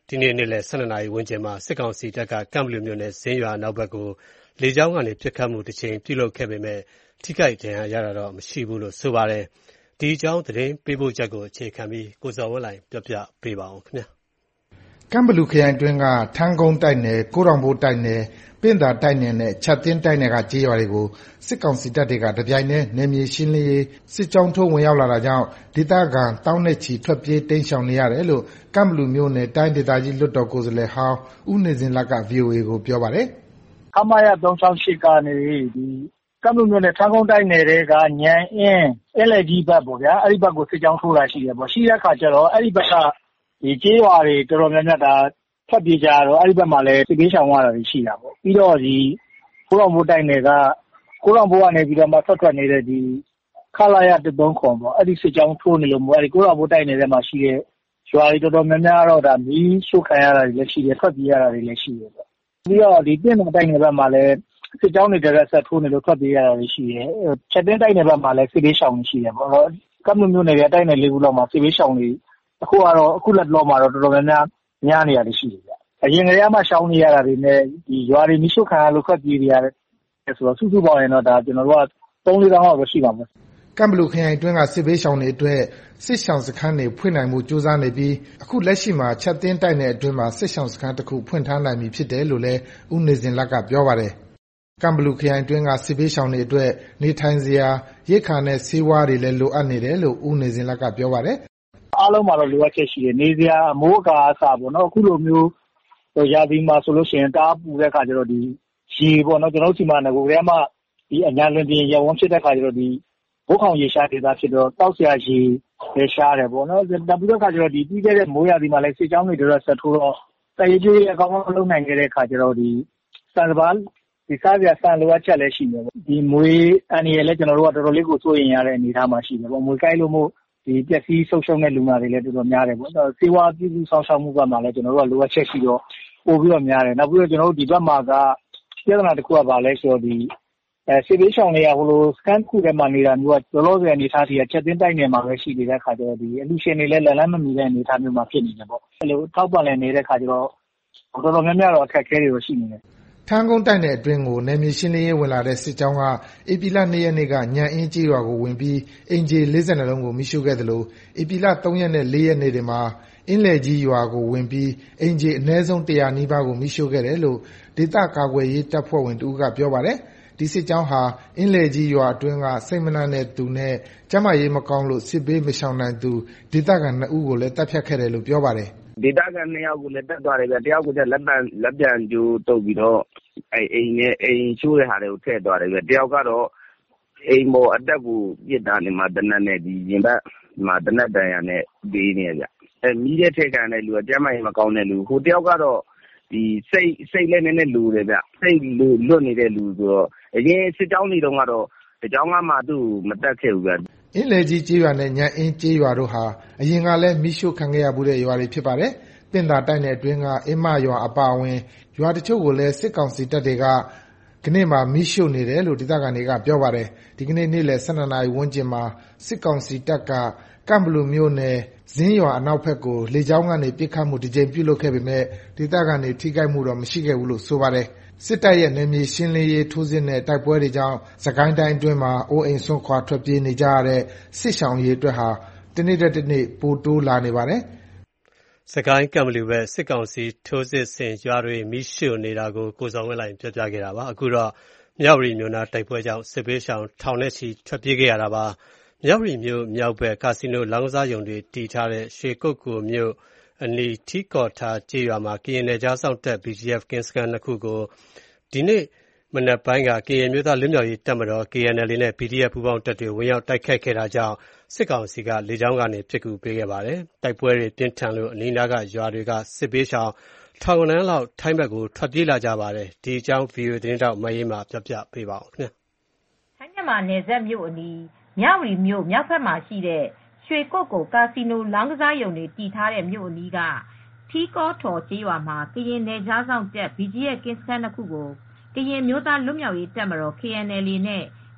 ဒီနေ့နေ့လယ် 12 နာရီဝန်းကျင်မှာစစ်ကောင်စီတပ်ကကန့်ဘလူမြို့နယ်ဇင်းရွာအနောက်ဘက်ကိုလေကြောင်းကနေပစ်ခတ်မှုတစ်ကြိမ်ပြုလုပ်ခဲ့ပေမဲ့ထိခိုက်ဒဏ်ရာရတာတော့မရှိဘူးလို့ဆိုပါတယ်။ဒီအကြောင်းသတင်းပေးပို့ချက်ကိုအခြေခံပြီးကိုဇော်ဝင်းလှိုင်ပြောပြပေးပါဦးခင်ဗျာ။ကန့်ဘလူခရိုင်အတွင်းကထန်းကုန်းတိုက်နယ်ကိုတောင်ဘိုးတိုက်နယ်ပင့်သာတိုက်နယ်နဲ့ချက်တင်းတိုက်နယ်ကကြေးရွာတွေကိုစစ်ကောင်စီတပ်တွေကတပြိုင်တည်းနယ်မြေရှင်းလင်းရေးစစ်ကြောင်းထိုးဝင်ရောက်လာတာကြောင့်ဒေသခံတောင်းနဲ့ချီထွက်ပြေးတိမ်းရှောင်နေရတယ်လို့ကန့်ဘလူမြို့နယ်တိုင်းဒေသကြီးလွှတ်တော်ကိုယ်စားလှယ်ဟောင်းဦးနေစဉ်လတ်က VOA ကိုပြောပါတယ်။ခမရ368ကနေဒီကန့်ဘလူမြို့နယ်ထန်းကုန်းတိုက်နယ်တွေကညံအင်းLG ဘက်ပေါ့ဗျာအဲ့ဒီဘက်ကိုစစ်ကြောင်းထိုးလာရှိတယ်ပေါ့ရှိတဲ့အခါကျတော့အဲ့ဒီဘက်ကဒီကြေးရွာတွေတော်တော်များများဒါဖတ်ပြေးကြတော့အဲ့ဒီဘက်မှာလည်းစစ်ပေးဆောင်ရတာရှိတာပေါ့ပြီးတော့ဒီကိုတော်မိုးတိုက်နယ်ကကိုတော်ဘိုးကနေပြီးတော့မှထွက်နေတဲ့ဒီခလာရ3ခွန်ပေါ့အဲ့ဒီစစ်ကြောင်းထိုးနေလို့မို့အဲ့ဒီကိုတော်ဘိုးတိုက်နယ်ထဲမှာရှိတဲ့ရွာတွေတော်တော်များများတော့ဒါမီးရှို့ခံရတာတွေလည်းရှိတယ်ထွက်ပြေးရတာတွေလည်းရှိတယ်ပေါ့ပြီးတော့ဒီပြင်တော်တိုက်နယ်ဘက်မှာလည်းစစ်ကြောင်းတွေတက်ဆက်ထိုးနေလို့ထွက်ပြေးရတာတွေရှိတယ်ချက်တင်းတိုက်နယ်ဘက်မှာလည်းစစ်ပေးဆောင်ရှိတယ်ပေါ့ကပ်မြို့နယ်ရဲ့တိုက်နယ်၄ခုလောက်မှာစစ်ပေးဆောင်တွေအခုလက်လောမှာတော့တော်တော်များများညားနေရတယ်ရှိတယ်ဗျအရင်ကတည်းကမှရှောင်းနေရတာတွေနဲ့ဒီရွာတွေမီးရှို့ခံရလို့ထွက်ပြေးနေရတယ်ဆိုတော့စုစုပေါင်းရင်တော့ဒါကျွန်တော်တို့က3-4 တောင်းလောက်ပဲရှိပါမယ်ကန့်ဘလူခရိုင်အတွင်းကစစ်ဘေးရှောင်တွေအတွက်စစ်ရှောင်စခန်းတွေဖွင့်နိုင်မှုစ조사နေပြီးအခုလက်ရှိမှာချက်တင်းတိုက်နယ်အတွင်းမှာစစ်ရှောင်စခန်းတစ်ခုဖွင့်ထားနိုင်ပြီဖြစ်တယ်လို့လည်းဦးနေစဉ်လတ်ကပြောပါတယ်ကန့်ဘလူခရိုင်အတွင်းကစစ်ဘေးရှောင်တွေအတွက်နေထိုင်စရာရိက္ခာနဲ့ဆေးဝါးတွေလည်းလိုအပ်နေတယ်လို့ဦးနေစဉ်လတ်ကပြောပါတယ်အားလုံးမှာတော့လိုအပ်ချက်ရှိတယ်နေစရာအမိုးအကာအစပေါ့နော်အခုလိုမျိုးရာသီမှာဆိုလို့ရှိရင်တားပူတဲ့ခါကျတော့ဒီရေပေါ့နော်ကျွန်တော်တို့ဒီမှာငကိုကလေးမှဒီအညာလွင်ပြင်ရဝန်းဖြစ်တဲ့ခါကျတော့ဒီဘိုးခေါင်ရေရှားဒေသဖြစ်တော့တောက်ဆရာရေရေရှားတယ်ပေါ့နော်တပူတဲ့ခါကျတော့ဒီပြီးခဲ့တဲ့မိုးရာသီမှာလည်းစစ်ကြောင်းတွေတော့ဆက်ထိုးတော့တရေကြီးအကောင်းဆုံးလုပ်နိုင်ခဲ့တဲ့ခါကျတော့ဒီစံစပါးဒီစားစရာစံလိုအပ်ချက်လည်းရှိတယ်ပေါ့ဒီမွေးအန်ရလည်းကျွန်တော်တို့ကတော်တော်လေးကိုစိုးရင်ရတဲ့အနေအထားမှာရှိတယ်ပေါ့မွေးကိုက်လို့မို့ဒီပျက်စီးဆုံးရှုံးတဲ့လူနာတွေလည်းတော်တော်များတယ်ပေါ့စေဝါပြည်သူဆောင်ရှောက်မှုကမှလည်းကျွန်တော်တို့ကလိုအပ်ချက်ရှိတော့ပို့ပြီးတော့များတယ်နောက်ပြီးတော့ကျွန်တော်တို့ဒီဘက်မှာကပြဿနာတစ်ခုကပါလဲဆိုတော့ဒီစစ်ပေးဆောင်တွေကဟိုလိုစကန်ခုထဲမှာနေတာမျိုးကလောလောဆယ်အနေထားကြီးချက်တင်းတိုက်နေမှာပဲရှိနေတဲ့ခါကျတော့ဒီအလူရှင်တွေလည်းလက်လန်းမမီတဲ့အနေထားမျိုးမှာဖြစ်နေတယ်ပေါ့အဲလိုထောက်ပံ့လည်းနေတဲ့ခါကျတော့တော်တော်များများတော့အခက်အခဲတွေရှိနေတယ်ထန်းကုန်းတိုက်နယ်အတွင်းကိုနယ်မြေရှင်းလင်းရေးဝင်လာတဲ့စစ်ကြောင်းကဧပြီလ2ရက်နေ့ကညံအင်းကျေးရွာကိုဝင်ပြီးအင်ဂျီ42လုံးကိုမိရှုခဲ့တယ်လို့ဧပြီလ3ရက်နဲ့4ရက်နေ့တွေမှာအင်းလေကြီးရွာကိုဝင်ပြီးအင်ဂျီအနည်းဆုံး100နီးပါးကိုမိရှုခဲ့တယ်လို့ဒေသကာကွယ်ရေးတပ်ဖွဲ့ဝင်တဦးကပြောပါတယ်ဒီစစ်ကြောင်းဟာအင်းလေကြီးရွာအတွင်းကစိတ်မနှံ့တဲ့သူနဲ့ကျန်းမာရေးမကောင်းလို့စစ်ဘေးမရှောင်နိုင်သူဒေသခံ2ဦးကိုလည်းတပ်ဖြတ်ခဲ့တယ်လို့ပြောပါတယ်ဒေသခံ2ယောက်ကိုလည်းတက်သွားတယ်ဗျတယောက်ကိုကျလက်ပြန်ကျိုးတုပ်ပြီးတော့အိမ်ရှိုးတဲ့ဟာတွေကိုထည့်သွားတယ်ဗျတယောက်ကတော့အိမ်ပေါ်အတက်ကိုပြစ်တာနေမှာတနက်နဲ့ဒီရင်ဘတ်မှာတနက်တန်ရနဲ့ပေးနေဗျမီးတဲ့ထည့်ခံတဲ့လူကကျန်းမာရေးမကောင်းတဲ့လူဟိုတယောက်ကတော့ဒီစိတ်လည်းနည်းနည်းလူတယ်ဗျစိတ်လွတ်နေတဲ့လူဆိုတော့အရင်စစ်ကြောင်းတွေတုန်းကတော့ဒီကြောင်းကမှသူ့မတက်ခဲ့ဘူးဗျအင်းလေကြီးကျေးရွာနဲ့ညံအင်းကျေးရွာတို့ဟာအရင်ကလည်းမိရှုခံခဲ့ရမှုတဲ့ရွာတွေဖြစ်ပါတယ်ပင့်သာတိုက်နယ်အတွင်းကအင်းမရွာအပါအဝင်ရွာတချို့ကိုလည်းစစ်ကောင်စီတပ်တွေကဒီနေ့မှာမိရှုနေတယ်လို့ဒေသခံတွေကပြောပါတယ်ဒီကနေ့နေ့လယ်12နာရီဝန်းကျင်မှာစစ်ကောင်စီတပ်ကကန့်ဘလူမြို့နယ်ဇင်းရွာအနောက်ဘက်ကိုလေကြောင်းကနေပစ်ခတ်မှုတစ်ကြိမ်ပြုလုပ်ခဲ့ပေမဲ့ဒေသခံတွေထိခိုက်မှုတော့မရှိခဲ့ဘူးလို့ဆိုပါတယ်စစ်တပ်ရဲ့နယ်မြေရှင်းလင်းရေးထိုးစစ်နဲ့တိုက်ပွဲတွေကြောင့်စကိုင်းတိုင်းအတွင်းမှာအိုးအိမ်ဆွန့်ခွာထွက်ပြေးနေကြရတဲ့စစ်ရှောင်ရေးအတွက်ဟာတနေ့တစ်နေ့ပိုတိုးလာနေပါတယ်စကိုင်းကံဘလူပဲစစ်ကောင်စီထိုးစစ်ဆင်ရွာတွေမိရှုနေတာကိုကိုစောဝင်းလိုင်းပြောပြခဲ့တာပါအခုတော့မြောက်ရီမြို့နာတိုက်ပွဲကြောင့်စစ်ပေးရှောင်ထောင်နဲ့ချီထွက်ပြေးခဲ့ရတာပါမြောက်ရီမြို့မြောက်ဘက်ကာစီနိုလောင်းကစားရုံတွေတည်ထားတဲ့ရွှေကုတ်ကူမြို့အနီးထီကော်ထားကျေးရွာမှာကရင်နယ်ကြားစောင့်တပ် BGF ကင်းစခန်း2ခုကိုဒီနေ့မနက်ပိုင်းကကရင်မျိုးသားလွတ်မြောက်ရေးတပ်မတော် KNL နဲ့ PDF ပူးပေါင်းတပ်တွေဝင်ရောက်တိုက်ခိုက်ခဲ့တာကြောင့်စစ်ကောင်စီကလေကြောင်းကနေပစ်ကူပေးခဲ့ပါတယ်။တိုက်ပွဲတွေပြင်းထန်လို့အနီးနားကရွာတွေကစစ်ပေးရှောင်ထောင်ဂဏန်းလောက်ထိုင်းဘက်ကိုထွက်ပြေးလာကြပါတယ်။ဒီအကြောင်း VOA သတင်းတောက်မအေးမာပြောပြပေးပါဦးခင်ဗျ။ထိုင်းမြန်မာနယ်စပ်မြို့အနီးမြောက်ရီမြို့မြောက်ဘက်မှာရှိတဲ့ရွှေကုတ်ကိုကာစီနိုလောင်းကစားရုံတွေတည်ထားတဲ့မြို့အနီးကထီကောထော်ကျေးရွာမှာကရင်နယ်ကြားစောင့်တပ် BGF ကင်းစခန်း2ခုကိုကရင်မျိုးသားလွတ်မြောက်ရေးတပ်မတော် KNL နဲ့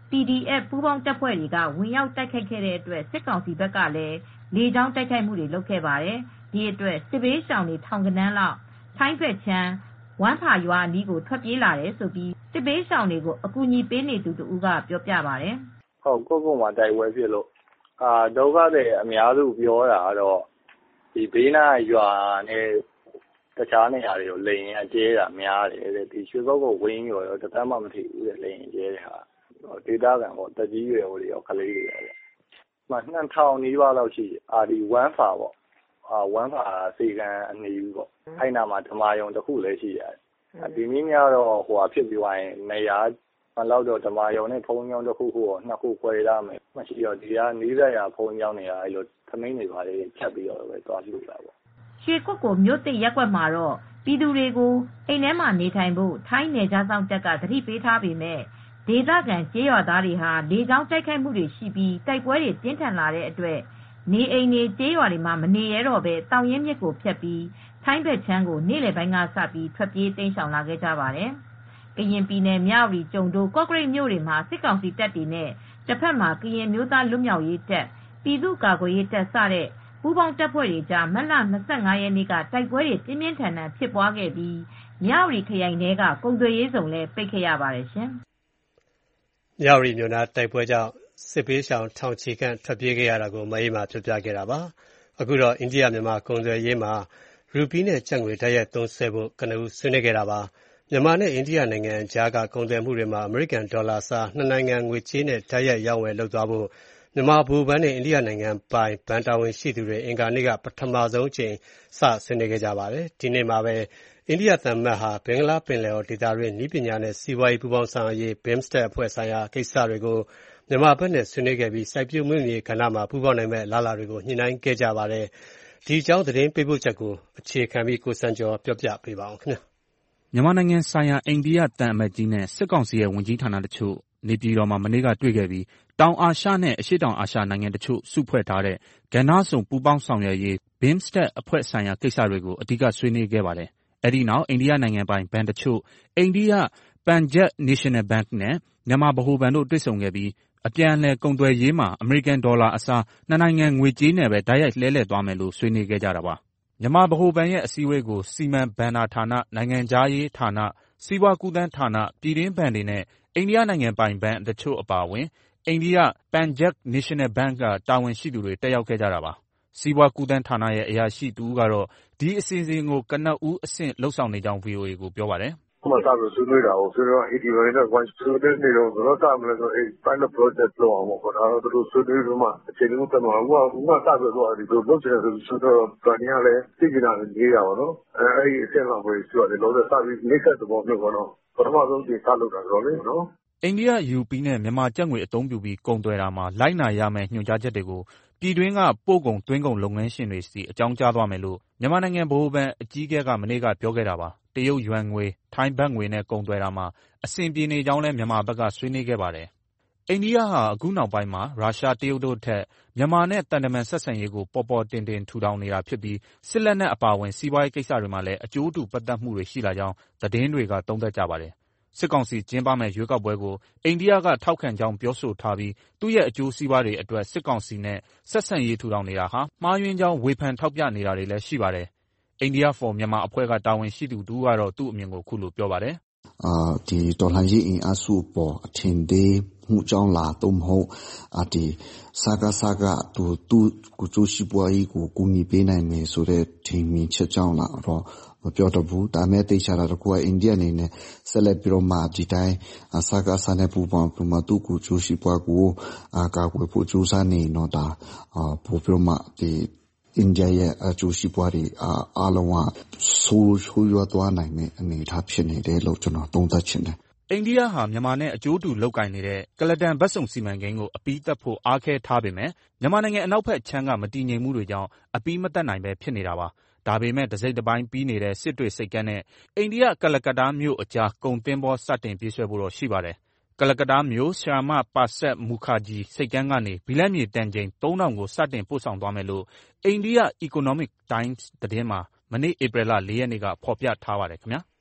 PDF ပူးပေါင်းတပ်ဖွဲ့တွေကဝင်ရောက်တိုက်ခိုက်ခဲ့တဲ့အတွက်စစ်ကောင်စီဘက်ကလည်းလေကြောင်းတိုက်ခိုက်မှုတွေလုပ်ခဲ့ပါတယ်။ဒီအတွက်စစ်ဘေးရှောင်တွေထောင်ကနန်းလောက်ထိုင်းဘက်ခြမ်းဝမ်းဖာရွာအနီးကိုထွက်ပြေးလာတယ်လို့စစ်ဘေးရှောင်တွေကိုအကူအညီပေးနေသူတဦးကပြောပြပါတယ်။ဟုတ်ကိုယ့်မှာတိုက်ပွဲဖြစ်လို့ဒုက္ခတွေအများစုပြောတာကတော့ဒီဘေးနားရွာနဲ့တခြားနေရာတွေကိုလိန်အကျဲတာများတယ်တဲ့ဒီရွှေကုတ်ကိုဝင်းရောတသက်မှမထိဘူးတဲ့လိန်အကျဲတဲ့ဟာဒေသခံပေါ့တကြီးရွယ်တွေရောကလေးတွေရောမှ2000နီးပါးလောက်ရှိဒီဝမ်းဖာပေါ့ဝမ်းဖာစေကံအနီးပေါ့အဲ့နာမှာဓမ္မယုံတစ်ခုလည်းရှိရတယ်ဒီနည်းများတော့ဖြစ်ပြီးသွားရင်နေရာလောက်တော့ဓမ္မယုံနဲ့ဘုံကျောင်းတစ်ခုနှစ်ခုခွဲရမယ်မရှိတော့ဒီကနီးစပ်ရာဘုံကျောင်းနေတာအဲ့လိုသမင်းတွေပါလေဖြတ်ပြီးတော့ပဲသွားပြတာပေါ့ရွှေကုတ်ကိုမြို့သိရက်ကွက်မှာတော့ပြည်သူတွေကိုအိမ်ထဲမှာနေထိုင်ဖို့ထိုင်းနယ်ခြားစောင့်တပ်ကသတိပေးထားပေမဲ့ဒေသခံကျေးရွာသားတွေဟာလေကြောင်းတိုက်ခိုက်မှုတွေရှိပြီးတိုက်ပွဲတွေပြင်းထန်လာတဲ့အတွက်နေအိမ်တွေကျေးရွာတွေမှာမနေရတော့ပဲတောင်ရင်းမြစ်ကိုဖြတ်ပြီးထိုင်းဘက်ခြမ်းကိုနေ့လယ်ပိုင်းကစပြီးထွက်ပြေးတိမ်းရှောင်လာခဲ့ကြပါတယ်။ကရင်ပြည်နယ်မြဝတီကျုံဒိုကော့ကရိတ်မြို့တွေမှာစစ်ကောင်စီတပ်တွေနဲ့တစ်ဖက်မှာကရင်မျိုးသားလွတ်မြောက်ရေးတပ်ပြည်သူ့ကာကွယ်ရေးတပ်စတဲ့ပူးပေါင်းတပ်ဖွဲ့တွေကြားမတ်လ25ရက်နေ့ကတိုက်ပွဲတွေပြင်းပြင်းထန်ထန်ဖြစ်ပွားခဲ့ပြီးမြဝတီခရိုင်ထဲကကုန်သွယ်ရေးစုံလည်းပိတ်ခဲ့ရပါတယ်ရှင်။မြဝတီမြို့နာတိုက်ပွဲကြောင့်စစ်ဘေးရှောင်ထောင်ချီခန့်ထွက်ပြေးခဲ့ရတာကိုမအေးမှပြောပြခဲ့တာပါ။အခုတော့အိန္ဒိယမြန်မာကုန်သွယ်ရေးမှာရူပီးနဲ့ကျပ်ငွေတိုက်ရိုက်သုံးစွဲဖို့ကနဦးဆွေးနွေးခဲ့တာပါ။မြန်မာနဲ့အိန္ဒိယနိုင်ငံကြားကကုန်သွယ်မှုတွေမှာအမေရိကန်ဒေါ်လာစားနှစ်နိုင်ငံငွေကြေးနဲ့တိုက်ရိုက်ရောင်းဝယ်လုပ်သွားဖို့မြန်မာဗဟိုဘဏ်နဲ့အိန္ဒိယနိုင်ငံပိုင်ဘဏ်တာဝန်ရှိသူတွေအင်္ဂါနေ့ကပထမဆုံးအကြိမ်ဆွေးနွေးခဲ့ကြပါတယ်။ဒီနေ့မှာပဲအိန္ဒိယသံအမတ်ဟာဘင်္ဂလားပင်လယ်အော်ဒေသတွင်းနည်းပညာနဲ့စီးပွားရေးပူးပေါင်းဆောင်ရွက်ရေး BIMSTEC အဖွဲ့ဆိုင်ရာကိစ္စတွေကိုမြန်မာဘက်နဲ့ဆွေးနွေးခဲ့ပြီးစိုက်ပျိုးမွေးမြူရေးကဏ္ဍမှာပူးပေါင်းနိုင်မယ့်အလားအလာတွေကိုညှိနှိုင်းခဲ့ကြပါတယ်။ဒီအကြောင်းသတင်းပေးပို့ချက်ကိုအခြေခံပြီးကိုစံကျော်ပြောပြပေးပါဦးခင်ဗျာ။မြန်မာနိုင်ငံဆိုင်ရာအိန္ဒိယသံအမတ်ကြီးနဲ့စစ်ကောင်စီရဲ့ဝန်ကြီးဌာနတချို့နေပြည်တော်မှာမနေ့ကတွေ့ခဲ့ပြီးတောင်အာရှနဲ့အရှေ့တောင်အာရှနိုင်ငံတချို့စုဖွဲ့ထားတဲ့ကဏ္ဍစုံပူးပေါင်းဆောင်ရွက်ရေး BIMSTEC အဖွဲ့ဆိုင်ရာကိစ္စတွေကိုအဓိကဆွေးနွေးခဲ့ပါတယ်။အဲဒီနောက်အိန္ဒိယနိုင်ငံပိုင်ဘဏ်တချို့အိန္ဒိယ Punjab National Bank နဲ့မြန်မာဗဟိုဘဏ်တို့တွေ့ဆုံခဲ့ပြီးအပြန်အလှန်ကုန်သွယ်ရေးမှာအမေရိကန်ဒေါ်လာအစားနှစ်နိုင်ငံငွေကြေးနဲ့ပဲတိုက်ရိုက်လှည့်လည်သွားမယ်လို့ဆွေးနွေးခဲ့ကြတာပါ။မြန်မာဗဟိုဘဏ်ရဲ့အစည်းအဝေးကိုစီမံဘဏ္ဍာဌာန၊နိုင်ငံခြားရေးဌာန၊စီးပွားကူးသန်းဌာန၊ပြည်တွင်းဘဏ်တွေနဲ့အိန္ဒိယနိုင်ငံပိုင်ဘဏ်တချို့အပါအဝင်အိန္ဒိယ Punjab National Bank ကတာဝန်ရှိသူတွေတက်ရောက်ခဲ့ကြတာပါ။စီးပွားကူးသန်းဌာနရဲ့အရာရှိတဦးကတော့ဒီအစီအစဉ်ကိုကနဦးအဆင့်လုပ်ဆောင်နေကြောင်း VOA ကိုပြောပါတယ်။ခုမှစပြီးဆွေးနွေးတာကိုဆွေးနွေးတော့ADတွေနဲ့ one ဆွေးနွေးနေတော့ဘယ်တော့စမလဲဆိုတော့pilot project လုပ်အောင်ပေါ့ဒါတော့သူတို့ဆွေးနွေးပြီးမှအခြေအနေကိုတက်မှာအခုကစပြီးတော့ဒီလိုလုပ်ချင်တယ်ဆိုတော့ဗန်ရလည်းသိကျင်တာလည်းရေးရပါတော့အဲဒီအဆင့်လောက်ပဲပြောတယ်လို့စပြီးနေဆက်သဘောမျိုးပေါ့နော်ပထမဆုံးဒီစလုပ်တာဆိုတော့လေနော်အိန္ဒိယရူပီးနဲ့မြန်မာကျပ်ငွေအသုံးပြုပြီးကုန်သွယ်တာမှာလိုက်နာရမယ့်ညွှန်ကြားချက်တွေကိုပြည်တွင်းကပို့ကုန်သွင်းကုန်လုပ်ငန်းရှင်တွေစီအကြောင်းကြားသွားမယ်လို့မြန်မာနိုင်ငံဗဟိုဘဏ်အကြီးအကဲကမနေ့ကပြောခဲ့တာပါ။တရုတ်ယွမ်ငွေ၊ထိုင်းဘတ်ငွေနဲ့ကုန်သွယ်တာမှာအဆင်ပြေနေကြောင်းလည်းမြန်မာဘက်ကဆွေးနွေးခဲ့ပါတယ်။အိန္ဒိယဟာအခုနောက်ပိုင်းမှာရုရှား၊တရုတ်တို့ထက်မြန်မာနဲ့သံတမန်ဆက်ဆံရေးကိုပေါ်ပေါ်တင်တင်ထူထောင်နေတာဖြစ်ပြီးစစ်လက်နက်အပါအဝင်စီးပွားရေးကိစ္စတွေမှာလည်းအကျိုးတူပတ်သက်မှုတွေရှိလာကြောင်းသတင်းတွေကသုံးသပ်ကြပါတယ်။စစ်ကောင်စီကျင်းပမယ့်ရွေးကောက်ပွဲကိုအိန္ဒိယကထောက်ခံကြောင်းပြောဆိုထားပြီးသူ့ရဲ့အကျိုးစီးပွားတွေအတွက်စစ်ကောင်စီနဲ့ဆက်ဆံရေးထူထောင်နေတာဟာမှားယွင်းကြောင်းဝေဖန်ထောက်ပြနေတာတွေလည်းရှိပါတယ်။ India for Myanmar အဖွဲ့ကတာဝန်ရှိသူတဦးကတော့သူ့အမြင်ကိုခုလိုပြောပါတယ်။ဒီတော်လှန်ရေးအင်အားစုအပေါ်အထင်သေးမှုကြောင့်လားသို့မဟုတ်ဒီစကားသူကိုကျိုးစီးပွားရေးကိုကူညီပေးနိုင်မယ်ဆိုတဲ့ထင်မြင်ချက်ကြောင့်လားတော့မပြောတော့ဘူးဒါမဲ့တိတ်ချတာတော့ကိုယ်အိန္ဒိယအနေနဲ့ဆက်လက်ပြီးတော့မှဒီတိုင်းစကားနဲ့ပူပေါင်းပြီးမှသူ့ကိုကျိုးစီးပွားကိုကာကွယ်ဖို့ကြိုးစားနေတော့ဒါပို့ပြီးမှဒီအိန္ဒိယရဲ့အကျိုးစီးပွားတွေအားလုံးကဆိုးရွားသွားနိုင်မယ့်အနေအထားဖြစ်နေတယ်လို့ကျွန်တော်သုံးသပ်ချင်တယ်။အိန္ဒိယဟာမြန်မာနဲ့အကျိုးတူလုပ်ကိုင်နေတဲ့ကလတန်ဘတ်စုံစီမံကိန်းကိုအပြီးသတ်ဖို့အားခဲထားပေမဲ့မြန်မာနိုင်ငံအနောက်ဘက်ခြမ်းကမတည်ငြိမ်မှုတွေကြောင့်အပြီးမသတ်နိုင်ပဲဖြစ်နေတာပါ။ဒါပေမဲ့တစိမ့်တစ်ပိုင်းပြီးနေတဲ့စစ်တွေစိတ်ကမ်းနဲ့အိန္ဒိယကလကတ္တားမြို့အကြားကုန်သင်္ဘောစတင်ပြေးဆွဲဖို့တော့ရှိပါတယ်။ကလကတ္တားမြို့ရှာမပါဆက်မူခါဂျီစိတ်ကမ်းကနေဘီလက်မြေတန်ချိန် 3000 ကိုစတင်ပို့ဆောင်သွားမယ်လို့အိန္ဒိယ Economic Times သတင်းမှာမနေ့ဧပြီလ 4 ရက်နေ့ကဖော်ပြထားပါတယ်ခင်ဗျာ။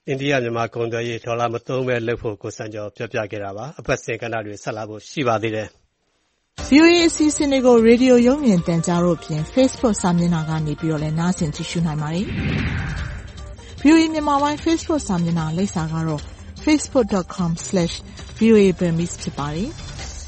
အိန္ဒိယမြန်မာကုန်သွယ်ရေးဒေါ်လာမသုံးဘဲလုပ်ဖို့ကိုစံကျော်ပြောပြခဲ့တာပါ။အပတ်စဉ်ကဏ္ဍတွေဆက်လာဖို့ရှိပါသေးတယ်။ VOA အစီအစဉ်တွေကိုရေဒီယိုရုပ်မြင်သံကြားတို့ဖြင့် Facebook စာမျက်နှာကနေပြီးတော့လည်းနားဆင်ကြည့်ရှုနိုင်ပါတယ်။ VOA မြန်မာပိုင်း Facebook စာမျက်နှာလိပ်စာကတော့ facebook.com/voaburmese ဖြစ်ပါတယ်။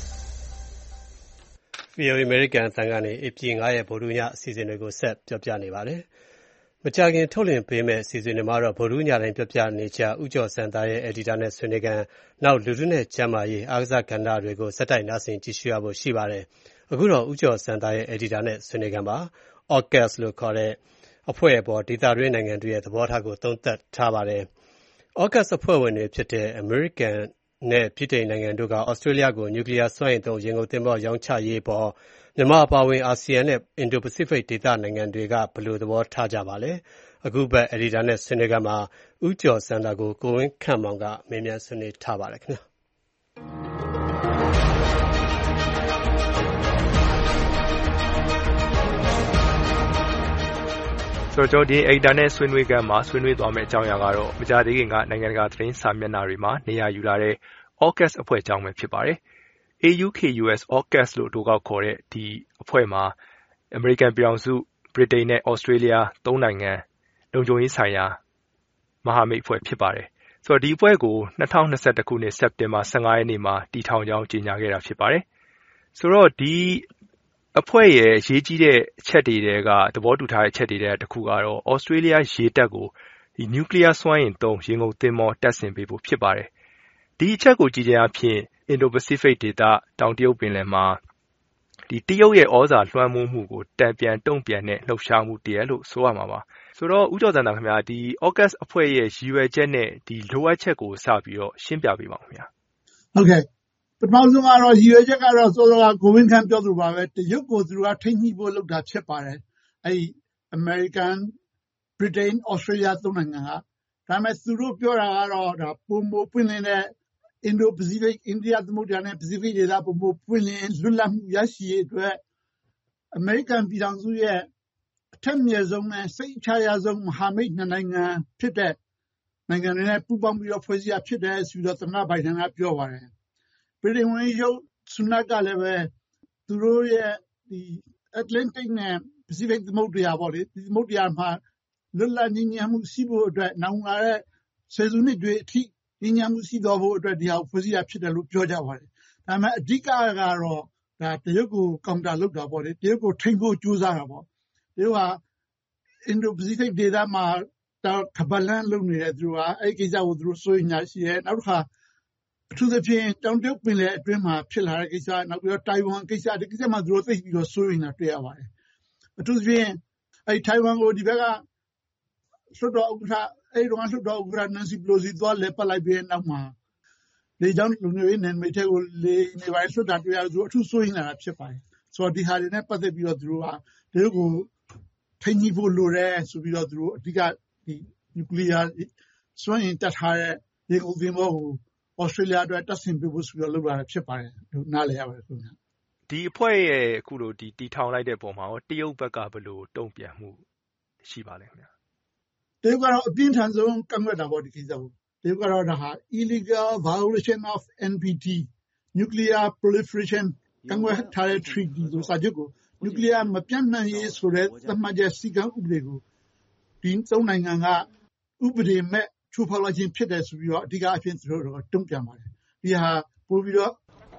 VOA အမေရိကန်အသံကနေဧပြီ 5 ရက်ဗုဒ္ဓဟူးညအစီအစဉ်တွေကိုဆက်ပြောပြနေပါတယ်။မကြာခင်ထုတ်လွှင့်ပေးမယ့်အစီအစဉ်တွေမှာတော့ဗုဒ္ဓဟူးညတိုင်းပြောပြနေကျဦးကျော်စံသားရဲ့အယ်ဒီတာနဲ့ဆွေးနွေးခန်းနောက်လူထုနဲ့ကျန်းမာရေးအားကစားကဏ္ဍတွေကိုဆက်တိုက်နားဆင်ကြည့်ရှုရဖို့ရှိပါတယ်။အခုတော့ဦးကျော်စံသားရဲ့အယ်ဒီတာနဲ့ဆွေးနွေးခန်းပါ။ AUKUS လို့ခေါ်တဲ့အဖွဲ့အပေါ်ဒေသတွင်းနိုင်ငံတွေရဲ့သဘောထားကိုသုံးသပ်ထားပါတယ်။ AUKUS အဖွဲ့ဝင်တွေဖြစ်တဲ့အမေရိကန်နဲ့ဗြိတိန်နိုင်ငံတို့ကဩစတြေးလျကိုနျူကလီးယားစွမ်းအင်သုံးရေငုပ်သင်္ဘောရောင်းချရေးအပေါ်မြန်မာအပါအဝင်အာဆီယံနဲ့အင်ဒိုပစိဖိတ်ဒေသနိုင်ငံတွေကဘယ်လိုသဘောထားကြပါလဲ။အခုပတ်အယ်ဒီတာနဲ့ဆွေးနွေးခန်းမှာဦးကျော်စံသားကိုကိုဝင်းခန့်မောင်ကမေးမြန်းဆွေးနွေးထားပါတယ်ခင်ဗျာ။ဆိုတော့ဒီအယ်ဒီတာနဲ့ဆွေးနွေးခန်းမှာဆွေးနွေးသွားမယ့်အကြောင်းအရာကတော့မကြာသေးခင်ကနိုင်ငံတကာသတင်းစာမျက်နှာတွေမှာနေရာယူလာတဲ့ AUKUS အဖွဲ့အကြောင်းပဲဖြစ်ပါတယ်။ AUKUS AUKUS လို့အတိုကောက်ခေါ်တဲ့ဒီအဖွဲ့မှာအမေရိကန်ပြည်ထောင်စုဗြိတိန်နဲ့ဩစတြေးလျသုံးနိုင်ငံလုံခြုံရေးဆိုင်ရာမဟာမိတ်အဖွဲ့ဖြစ်ပါတယ်။ဆိုတော့ဒီအဖွဲ့ကို2021ခုနှစ်စက်တင်ဘာ15ရက်နေ့မှာတည်ထောင်ကြောင်းကြေညာခဲ့တာဖြစ်ပါတယ်။ဆိုတော့ဒီအဖွဲ့ရဲ့ရေးကြီးတဲ့အချက်တွေတဲကသဘောတူထားတဲ့အချက်တွေတဲတစ်ခုကတော့ဩစတြေးလျရေတပ်ကိုဒီနျူကလ িয়ার စွမ်းအင်သုံးရေငုပ်သင်္ဘောတပ်ဆင်ပေးဖို့ဖြစ်ပါတယ်။ဒီအချက်ကိုကြည့်ခြင်းအဖြစ်အင်ဒိုပစိဖိတ်ဒေသတောင်တရုတ်ပင်လယ်မှာဒီတရုတ်ရဲ့ဩဇာလွှမ်းမိုးမှုကိုတံပြန်တုံ့ပြန်တဲ့လှုပ်ရှားမှုတည်းလို့ဆိုရမှာပါ။ဆိုတော့ဦးကျော်စံသားခင်ဗျာဒီ AUKUS အဖွဲ့ရဲ့ရည်ရွယ်ချက်နဲ့ဒီလိုအပ်ချက်ကိုစပြီးတော့ရှင်းပြပေးပါဦးခင်ဗျာ။ဟုတ်ကဲ့ပထမဆုံးကတော့ရည်ရွယ်ချက်ကတော့စောစောကကိုဝင်းခန့်ပြောသလိုပါပဲတရုတ်ကိုသူကထိန်းညှိဖို့လုပ်တာဖြစ်ပါတယ်။အဲဒီအမေရိကန်ဗြိတိန်ဩစတြေးလျသုံးနိုင်ငံကဒါပေမဲ့သူတို့ပြောတာကတော့ဒါပုံမပွင့်တဲ့အင်ဒိုပစိဖိတ်အိန္ဒိယသမုဒ္ဒရာနဲ့ပစိဖိတ်ဒေသပုံမပွင့်လင်းလွတ်လပ်မှုရရှိရေးအတွက်အမေရိကန်ပြည်ထောင်စုရဲ့အထက်မြင့်ဆုံးနဲ့စိတ်ချရဆုံးမဟာမိတ်နှစ်နိုင်ငံဖြစ်တဲ့နိုင်ငံတွေနဲ့ပူးပေါင်းပြီးတော့ဖွဲ့စည်းရဖြစ်တယ်ဆိုတော့သမ္မတဘိုင်ဒန်ကပြောပါတယ်ဗြိတိန်ဝန်ကြီးချုပ်ဆူနက်ကလည်းပဲသူတို့ရဲ့ဒီအတ္တလန်တိတ်နဲ့ပစိဖိတ်သမုဒ္ဒရာပေါ့လေဒီသမုဒ္ဒရာမှာလွတ်လပ်ငြိမ်းချမ်းမှုရှိဖို့အတွက်နောက်လာတဲ့ဆယ်စုနှစ်တွေအထိငြိမ်းချမ်းမှုရှိတော်ဖို့အတွက်ဒီဟာကိုဖွဲ့စည်းရဖြစ်တယ်လို့ပြောကြပါတယ်ဒါပေမဲ့အဓိကကတော့ဒါတရုတ်ကိုကောင်တာလုပ်တာပေါ့လေတရုတ်ကိုထိန်းဖို့ကြိုးစားတာပေါ့တရုတ်ဟာအင်ဒိုပစိဖိတ်ဒေသမှာခပတ်လန်းလုပ်နေတယ်သူကအဲ့ဒီကိစ္စကိုသူတို့စိုးရိမ်နေရှိတယ်နောက်တစ်ခါအထူးသဖြင့်တောင်တရုတ်ပင်လယ်အတွင်းမှာဖြစ်လာတဲ့ကိစ္စနောက်ပြီးတော့တိုင်ဝမ်ကိစ္စဒီကိစ္စမှာသူတို့သိပြီးတော့စိုးရိမ်တာတွေ့ရပါတယ်အထူးသဖြင့်အဲ့တိုင်ဝမ်ကိုဒီဘက်ကလွှတ်တော်ဥက္ကဋ္ဌအဲ့ဒီတော့လွှတ်တော်ဥက္ကဋ္ဌနန်စီပလိုစီသွားလဲပတ်လိုက်ပြီးနောက်မှာလေကြောင်းလူမျိုးရေးနယ်မိတ်ထဲကိုလေနေပါလွှတ်တာတွေ့ရသူအထူးစိုးရိမ်လာတာဖြစ်ပါတယ်ဆိုတော့ဒီဟာတွေနဲ့ပတ်သက်ပြီးတော့သူတို့ကတရုတ်ကိုထိန်းညှိဖို့လိုတယ်ဆိုပြီးတော့သူတို့အဓိကဒီနျူကလ িয়ার စွမ်းအင်တက်ထားတဲ့ရေကုန်သင်္ဘောကိုဩစတြေးလျအတွက်တပ်ဆင်ပေးဖို့ဆိုပြီးတော့လုပ်လာတာဖြစ်ပါတယ်လို့နားလည်ရပါတယ်ခင်ဗျဒီအဖွဲ့ရဲ့အခုလိုဒီတီထောင်လိုက်တဲ့ပုံမှာရောတရုတ်ဘက်ကဘယ်လိုတုံ့ပြန်မှုရှိပါလဲခင်ဗျတရုတ်ကတော့အပြင်းထန်ဆုံးကန့်ကွက်တာပေါ့ဒီကိစ္စကိုတရုတ်ကတော့ဒါဟာ illegal violation of NPT nuclear proliferation ကန့်ကွက်ထားတဲ့ treaty ဆိုစာချုပ်ကိုနျူကလ িয়ার မပြန့်နှံ့ရေးဆိုတဲ့သတ်မှတ်ချက်စည်းကမ်းဥပဒေကိုဒီသုံးနိုင်ငံကဥပဒေမဲ့ချိုးဖောက်လိုက်ခြင်းဖြစ်တယ်ဆိုပြီးတော့အဓိကအဖြစ်သူတို့တုံ့ပြန်ပါတယ်ဒီဟာပို့ပြီးတော့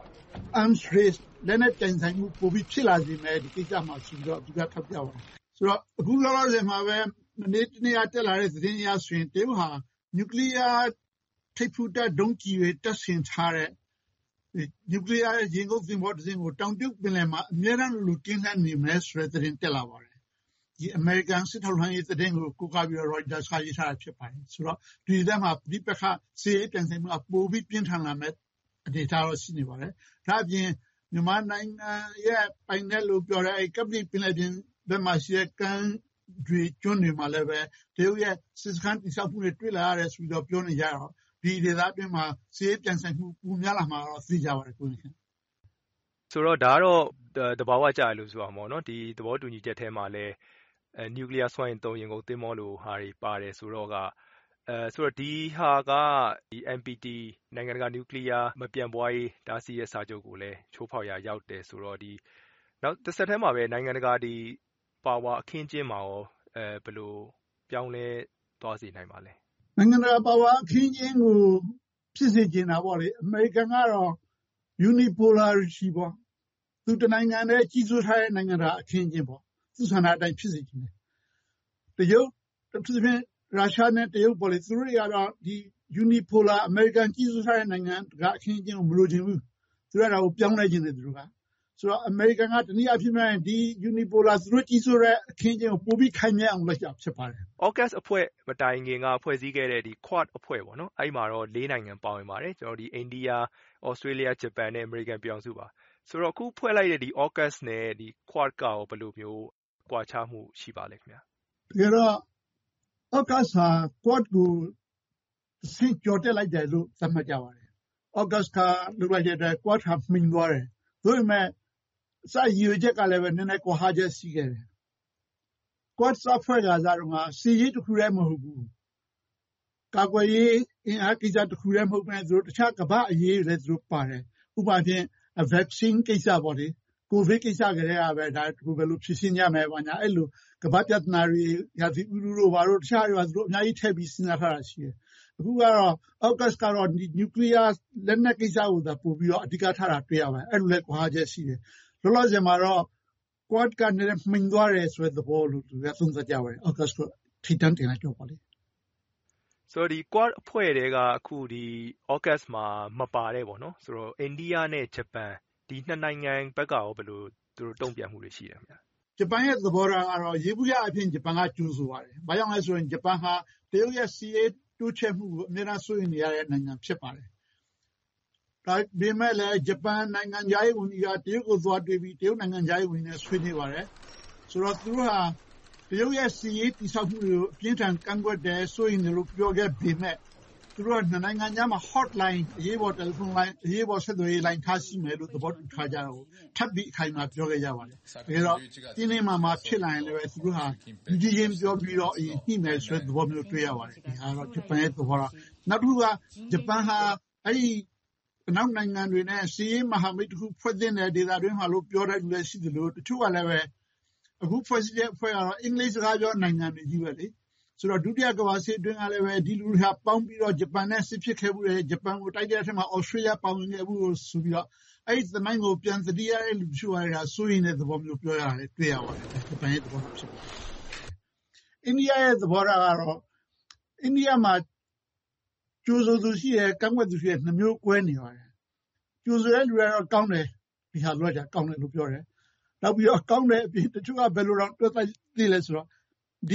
arms race လက်နက်တိုင်ဆိုင်မှုပို့ပြီးဖြစ်လာစေမယ်ဒီကိစ္စမှာဆိုပြီးတော့သူကထောက်ပြပါတယ်ဆိုတော့အခုလောလောဆယ်မှာပဲမနေ့တနေ့ကတက်လာတဲ့သတင်းအရဆိုရင်တရုတ်ဟာနျူကလ িয়ার ထိပ်ဖူးတပ်ဒုံးကျည်တွေတပ်ဆင်ထားတဲ့နျူကလ িয়ার ရေငုပ်သင်္ဘောတစ်စင်းကိုတောင်တရုတ်ပင်လယ်မှာအများအားလူကင်းလှည့်နေမယ်ဆိုတဲ့သတင်းတက်လာပါတယ်ဒီအမေရိကန်စစ်ထောက်လှမ်းရေးသတင်းကိုကိုးကားပြီးတော့ Reuters ကရေးထားတာဖြစ်ပါတယ်ဆိုတော့ဒီသက်မှာဒီပက္ခစေရေးပြန်ဆိုင်မှုအပိုပြီးပြင်းထန်လာမဲ့အနေအထားတော့ရှိနေပါတယ်ဒါအပြင်မြန်မာနိုင်ငံရဲ့ပိုင်နယ်လို့ပြောတဲ့အဲကပ္ပလီပင်လယ်ပြင်ဘက်မှာရှိတဲ့ကမ်းတွေကျွန်းတွေမှာလည်းပဲတရုတ်ရဲ့စစ်စခန်းတိစောက်မှုတွေတွေ့လာရတယ်ဆိုပြီးတော့ပြောနေကြတော့ဒီဒေသအတွင်းမှာစေရေးပြန်ဆိုင်မှုပူများလာမှာတော့သိကြပါတယ်ကိုယ်ခင်ဆိုတော့ဒါကတော့တဘာဝကြရလို့ဆိုအောင်ပေါ့နော်ဒီသဘောတူညီချက်ထဲမှာလည်းနျူကလ িয়ার စွမ်းအင်သုံးရင်ကုန်သင်္ဘောလိုဟာတွေပါတယ်ဆိုတော့ကဆိုတော့ဒီဟာကဒီ NPT နိုင်ငံတကာနျူကလ িয়ার မပြန့်ပွားရေးတားဆီးရဲ့စာချုပ်ကိုလည်းချိုးဖောက်ရာရောက်တယ်ဆိုတော့ဒီနောက်တစ်ဆက်တည်းမှာပဲနိုင်ငံတကာဒီပါဝါအခင်းကျင်းမှာရောဘယ်လိုပြောင်းလဲသွားစေနိုင်ပါလဲနိုင်ငံတကာပါဝါအခင်းကျင်းကိုဖြစ်စေချင်တာပေါ့လေအမေရိကန်ကတော့ unipolarity ပေါ့သူတနိုင်ငံတည်းကြီးစိုးထားတဲ့နိုင်ငံတကာအခင်းကျင်းပေါ့သူဆန္ဒအတိုင်းဖြစ်စေချင်တယ်တရုတ်သူဖြင့်ရုရှားနဲ့တရုတ်ပေါ့လေသူတို့တွေကတော့ဒီ unipolar အမေရိကန်ကြီးစိုးထားတဲ့နိုင်ငံတကာအခင်းကျင်းကိုမလိုချင်ဘူးသူတို့ကဒါကိုပြောင်းလဲချင်တယ်သူတို့ကဆိုတော့အမေရိကန်ကတနည်းအားဖြင့်ဒီ unipolar သူတို့ကြီးစိုးတဲ့အခင်းကျင်းကိုပိုပြီးခိုင်မြဲအောင်လုပ်ကြဖြစ်ပါတယ်။ AUKUS အဖွဲ့မတိုင်ခင်ကဖွဲ့စည်းခဲ့တဲ့ဒီ Quad အဖွဲ့ပေါ့နော်အဲ့မှာတော့၄နိုင်ငံပါဝင်ပါတယ်ကျွန်တော်ဒီအိန္ဒိယ၊ဩစတြေးလျ၊ဂျပန်နဲ့အမေရိကန်ပြည်ထောင်စုပါဆိုတော့အခုဖွဲ့လိုက်တဲ့ဒီ AUKUS နဲ့ဒီ Quad ကရောဘယ်လိုမျိုးကွာခြားမှုရှိပါလဲခင်ဗျာတကယ်တော့ AUKUS ဟာ Quad ကိုဆင့်ကျော်တက်လိုက်တယ်လို့သတ်မှတ်ကြပါတယ် AUKUS ကလုပ်လိုက်တဲ့အတွက် Quad ဟာမှိန်သွားတယ်ဒါပေမဲ့စရည်ရွယ်ချက်ကလည်းပဲနည်းနည်းကွာဟချက်ရှိခဲ့တယ် Quad စဖွဲ့ကစားတော့စီရေးတစ်ခုတည်းမဟုတ်ဘူးကာကွယ်ရေးအင်အားကိစ္စတစ်ခုတည်းမဟုတ်ဘဲသူတို့တခြားကမ္ဘာအရေးတွေလည်းသူတို့ပါတယ်ဥပမာဖြင့် vaccine ကိစ္စပေါ့လေကိုဗစ်ကိစ္စကလေးကပဲဒါကိုဘယ်လိုဖြေရှင်းကြမယ်ဘာညာအဲ့လိုကမ္ဘာပြဿနာတွေရာသီဥတုတို့ဘာလို့တခြားတွေသူတို့အများကြီးထည့်ပြီးစဉ်းစားထားတာရှိတယ်အခုကတော့ AUKUS ကတော့ဒီ nuclear လက်နက်ကိစ္စကိုသာပို့ပြီးတော့အဓိကထားတာတွေ့ရပါတယ်အဲ့လိုလဲကွာဟချက်ရှိတယ်လောလောဆယ်မှာတော့ Quad ကလည်းမှိန်သွားတယ်ဆိုတဲ့သဘောလို့သူကသုံးသပ်ကြပါတယ် AUKUS ကိုထိတ်တန့်တင်လိုက်တော့ပါလေဆိုတော့ဒီ Quad အဖွဲ့တွေကအခုဒီ AUKUS မှာမပါတဲ့ပေါ့နော်ဆိုတော့အိန္ဒိယနဲ့ဂျပန်ဒီနှစ်နိုင်ငံဘက်ကရောဘယ်လိုသူတို့တုံ့ပြန်မှုတွေရှိတယ်ခင်ဗျာဂျပန်ရဲ့သဘောထားကတော့ရေဘူးရအဖြစ်ဂျပန်ကကြိုးဆိုပါတယ်ဘာကြောင့်လဲဆိုရင်ဂျပန်ဟာတရုတ်ရဲ့စီးရေးတိုးချဲ့မှုကိုအများအားစိုးရိမ်နေရတဲ့နိုင်ငံဖြစ်ပါတယ်ဒါပေမဲ့လည်းဂျပန်နိုင်ငံသားရေးဝန်ကြီးကတရုတ်ကိုသွားတွေ့ပြီးတရုတ်နိုင်ငံသားရေးဝန်ကြီးနဲ့ဆွေးနွေးပါတယ်ဆိုတော့သူတို့ဟာတရုတ်ရဲ့စီးရေးတိစောက်မှုတွေကိုအပြင်းထန်ကန့်ကွက်တယ်စိုးရိမ်တယ်လို့ပြောခဲ့ပေမဲ့သူတို့ကနိုင်ငံခြားမှာ hotline အရေးပေါ်တယ်လီဖုန်းလိုင်းအရေးပေါ်ဆက်သွယ်ရေးလိုင်းထားရှိမယ်လို့သဘောတူထားကြတော့ထပ်ပြီးအခိုင်အမာပြောခဲ့ကြပါတယ်ဒါကြောင့်ဒီနေ့မှဖြစ်လာရင်လည်းသူတို့ဟာဒီချင်းပြောပြီးတော့အရင်ညှိမယ်ဆိုတဲ့သဘောမျိုးတွေ့ရပါတယ်ဒီဟာတော့ဂျပန်ရဲ့သဘောထားနောက်တစ်ခုကဂျပန်ဟာအဲ့ဒီအနောက်နိုင်ငံတွေနဲ့စီးရေးမဟာမိတ်တစ်ခုဖွဲ့တဲ့ဒေသတွင်းမှာလို့ပြောတဲ့လူလည်းရှိတယ်လို့တချို့ကလည်းပဲအခုဖွဲ့စည်းတဲ့အဖွဲ့ကတော့အင်္ဂလိပ်စကားပြောနိုင်ငံတွေကြီးပဲလေဆိုတော့ဒုတိယကမ္ဘာစစ်အတွင်းကလည်းပဲဒီလူတွေဟာပေါင်းပြီးတော့ဂျပန်နဲ့စစ်ဖြစ်ခဲ့မှုတွေဂျပန်ကိုတိုက်တဲ့အထက်မှာဩစတြေးလျပေါင်းနေမှုကိုဆိုပြီးတော့အဲ့ဒီသမိုင်းကိုပြန်သတိရတဲ့လူချို့ကစိုးရိမ်တဲ့သဘောမျိုးပြောရတယ်တွေ့ရပါတယ်ဂျပန်ရဲ့သဘောဖြစ်ပါတယ်အိန္ဒိယရဲ့သဘောထားကတော့အိန္ဒိယမှာကျိုးဆိုသူရှိရကန့်ကွက်သူရှိရနှမျိုးကွဲနေပါတယ်ကျိုးဆိုတဲ့လူတွေကတော့ကောင်းတယ်ဒီဟာပြောကြကောင်းတယ်လို့ပြောတယ်နောက်ပြီးတော့ကောင်းတဲ့အပြင်တချို့ကဘယ်လိုတော့တွက်သိလဲဆိုတော့ဒီ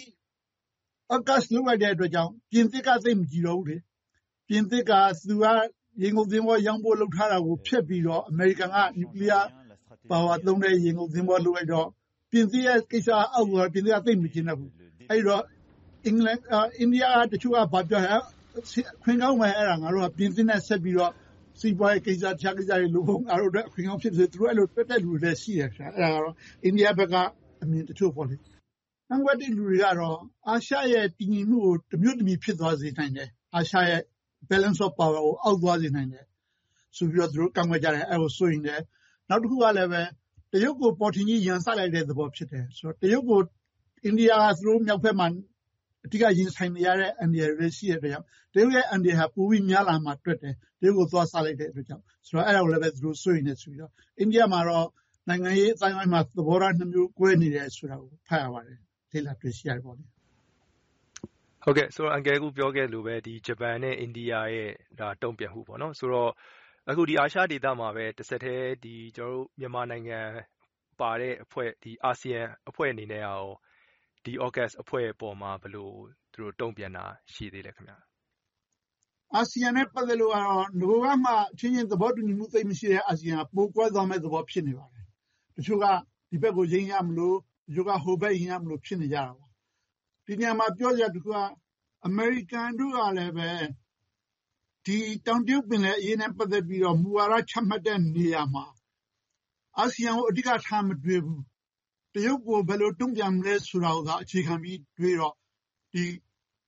AUKUS လုပ်လိုက်တဲ့အတွက်ကြောင့်ပြင်သစ်ကသိမကြည့်တော့ဘူးလေပြင်သစ်ကသူကရေငုပ်သင်္ဘောရောင်းဖို့လုပ်ထားတာကိုဖျက်ပြီးတော့အမေရိကန်ကနျူကလ িয়ার ပါဝါသုံးတဲ့ရေငုပ်သင်္ဘောလုပ်လိုက်တော့ပြင်သစ်ရဲ့ကိစ္စအောက်ကပြင်သစ်ကသိမကျင်တော့ဘူးအဲ့တော့အင်္ဂလန်အိန္ဒိယကတချို့ကဘာပြောလဲခွင့်ကောင်းမယ်အဲ့ဒါငါတို့ကပြင်သစ်နဲ့ဆက်ပြီးတော့စီးပွားရေးကိစ္စတခြားကိစ္စတွေလို့ငါတို့အတွက်ခွင့်ကောင်းဖြစ်စေသူတို့အဲ့လိုတွက်တဲ့လူတွေရှိတယ်ဆရာအဲ့ဒါကတော့အိန္ဒိယဘက်ကအမြင်တချို့ပေါ့လေကန့်ကွက်တဲ့လူတွေကတော့အာရှရဲ့တည်ငြိမ်မှုကိုတမျိုးတမီဖြစ်သွားစေနိုင်တယ်အာရှရဲ့ balance of power ကိုအောက်သွားစေနိုင်တယ်ဆိုပြီးတော့သူတို့ကန့်ကွက်ကြတယ်အဲ့ကိုစိုးရင်တယ်နောက်တစ်ခုကလည်းပဲတရုတ်ကိုပေါ်ထင်ကြီးရန်ဆလိုက်တဲ့သဘောဖြစ်တယ်ဆိုတော့တရုတ်ကိုအိန္ဒိယကသူတို့မြောက်ဘက်မှာအဓိကရင်ဆိုင်နေရတဲ့အန်ဒီရယ်ရှိတဲ့အတွက်ကြောင့်တရုတ်ရဲ့အန်ဒီဟာပိုပြီးများလာမှတွက်တယ်တရုတ်ကိုသွားစားလိုက်တဲ့အတွက်ကြောင့်ဆိုတော့အဲ့ဒါကိုလည်းပဲသူတို့စိုးရင်တယ်ဆိုပြီးတော့အိန္ဒိယမှာတော့နိုင်ငံရေးအတိုင်းအဝိုင်းမှာသဘောထားနှမျိုးကွဲနေတယ်ဆိုတာကိုဖတ်ရပါတယ်လေ့လာတွေ့ရှိရတယ်ပေါ့လေဟုတ်ကဲ့ဆိုတော့အန်ကယ်ကပြောခဲ့လို့ပဲဒီဂျပန်နဲ့အိန္ဒိယရဲ့ဒါတုံ့ပြန်မှုပေါ့နော်ဆိုတော့အခုဒီအာရှဒေသမှာပဲတစ်ဆက်တည်းဒီကျွန်တော်တို့မြန်မာနိုင်ငံပါတဲ့အဖွဲ့ဒီအာဆီယံအဖွဲ့အနေနဲ့ရောဒီ AUKUS အဖွဲ့ပေါ်မှာဘယ်လိုသူတို့တုံ့ပြန်တာရှိသေးလဲခင်ဗျာအာဆီယံနဲ့ပတ်သက်လို့ကတော့ငိုကမှချင်းချင်းသဘောတူညီမှုသိမရှိတဲ့အာဆီယံပိုကွဲသွားမဲ့သဘောဖြစ်နေပါတယ်တချို့ကဒီဘက်ကိုရင်းရမလို့တချို့ကဟိုဘက်ရင်းရမလို့ဖြစ်နေကြတာပါဒီညမှာပြောကြတခုကအမေရိကန်တို့ကလည်းပဲဒီတောင်တရုတ်ပင်လယ်အရေးနဲ့ပတ်သက်ပြီးတော့မူဝါဒချမှတ်တဲ့နေရာမှာအာဆီယံကိုအဓိကထားမတွေ့ဘူးတရုတ်ကိုဘယ်လိုတုံ့ပြန်မလဲဆိုတာကိုအခြေခံပြီးတွေ့တော့ဒီ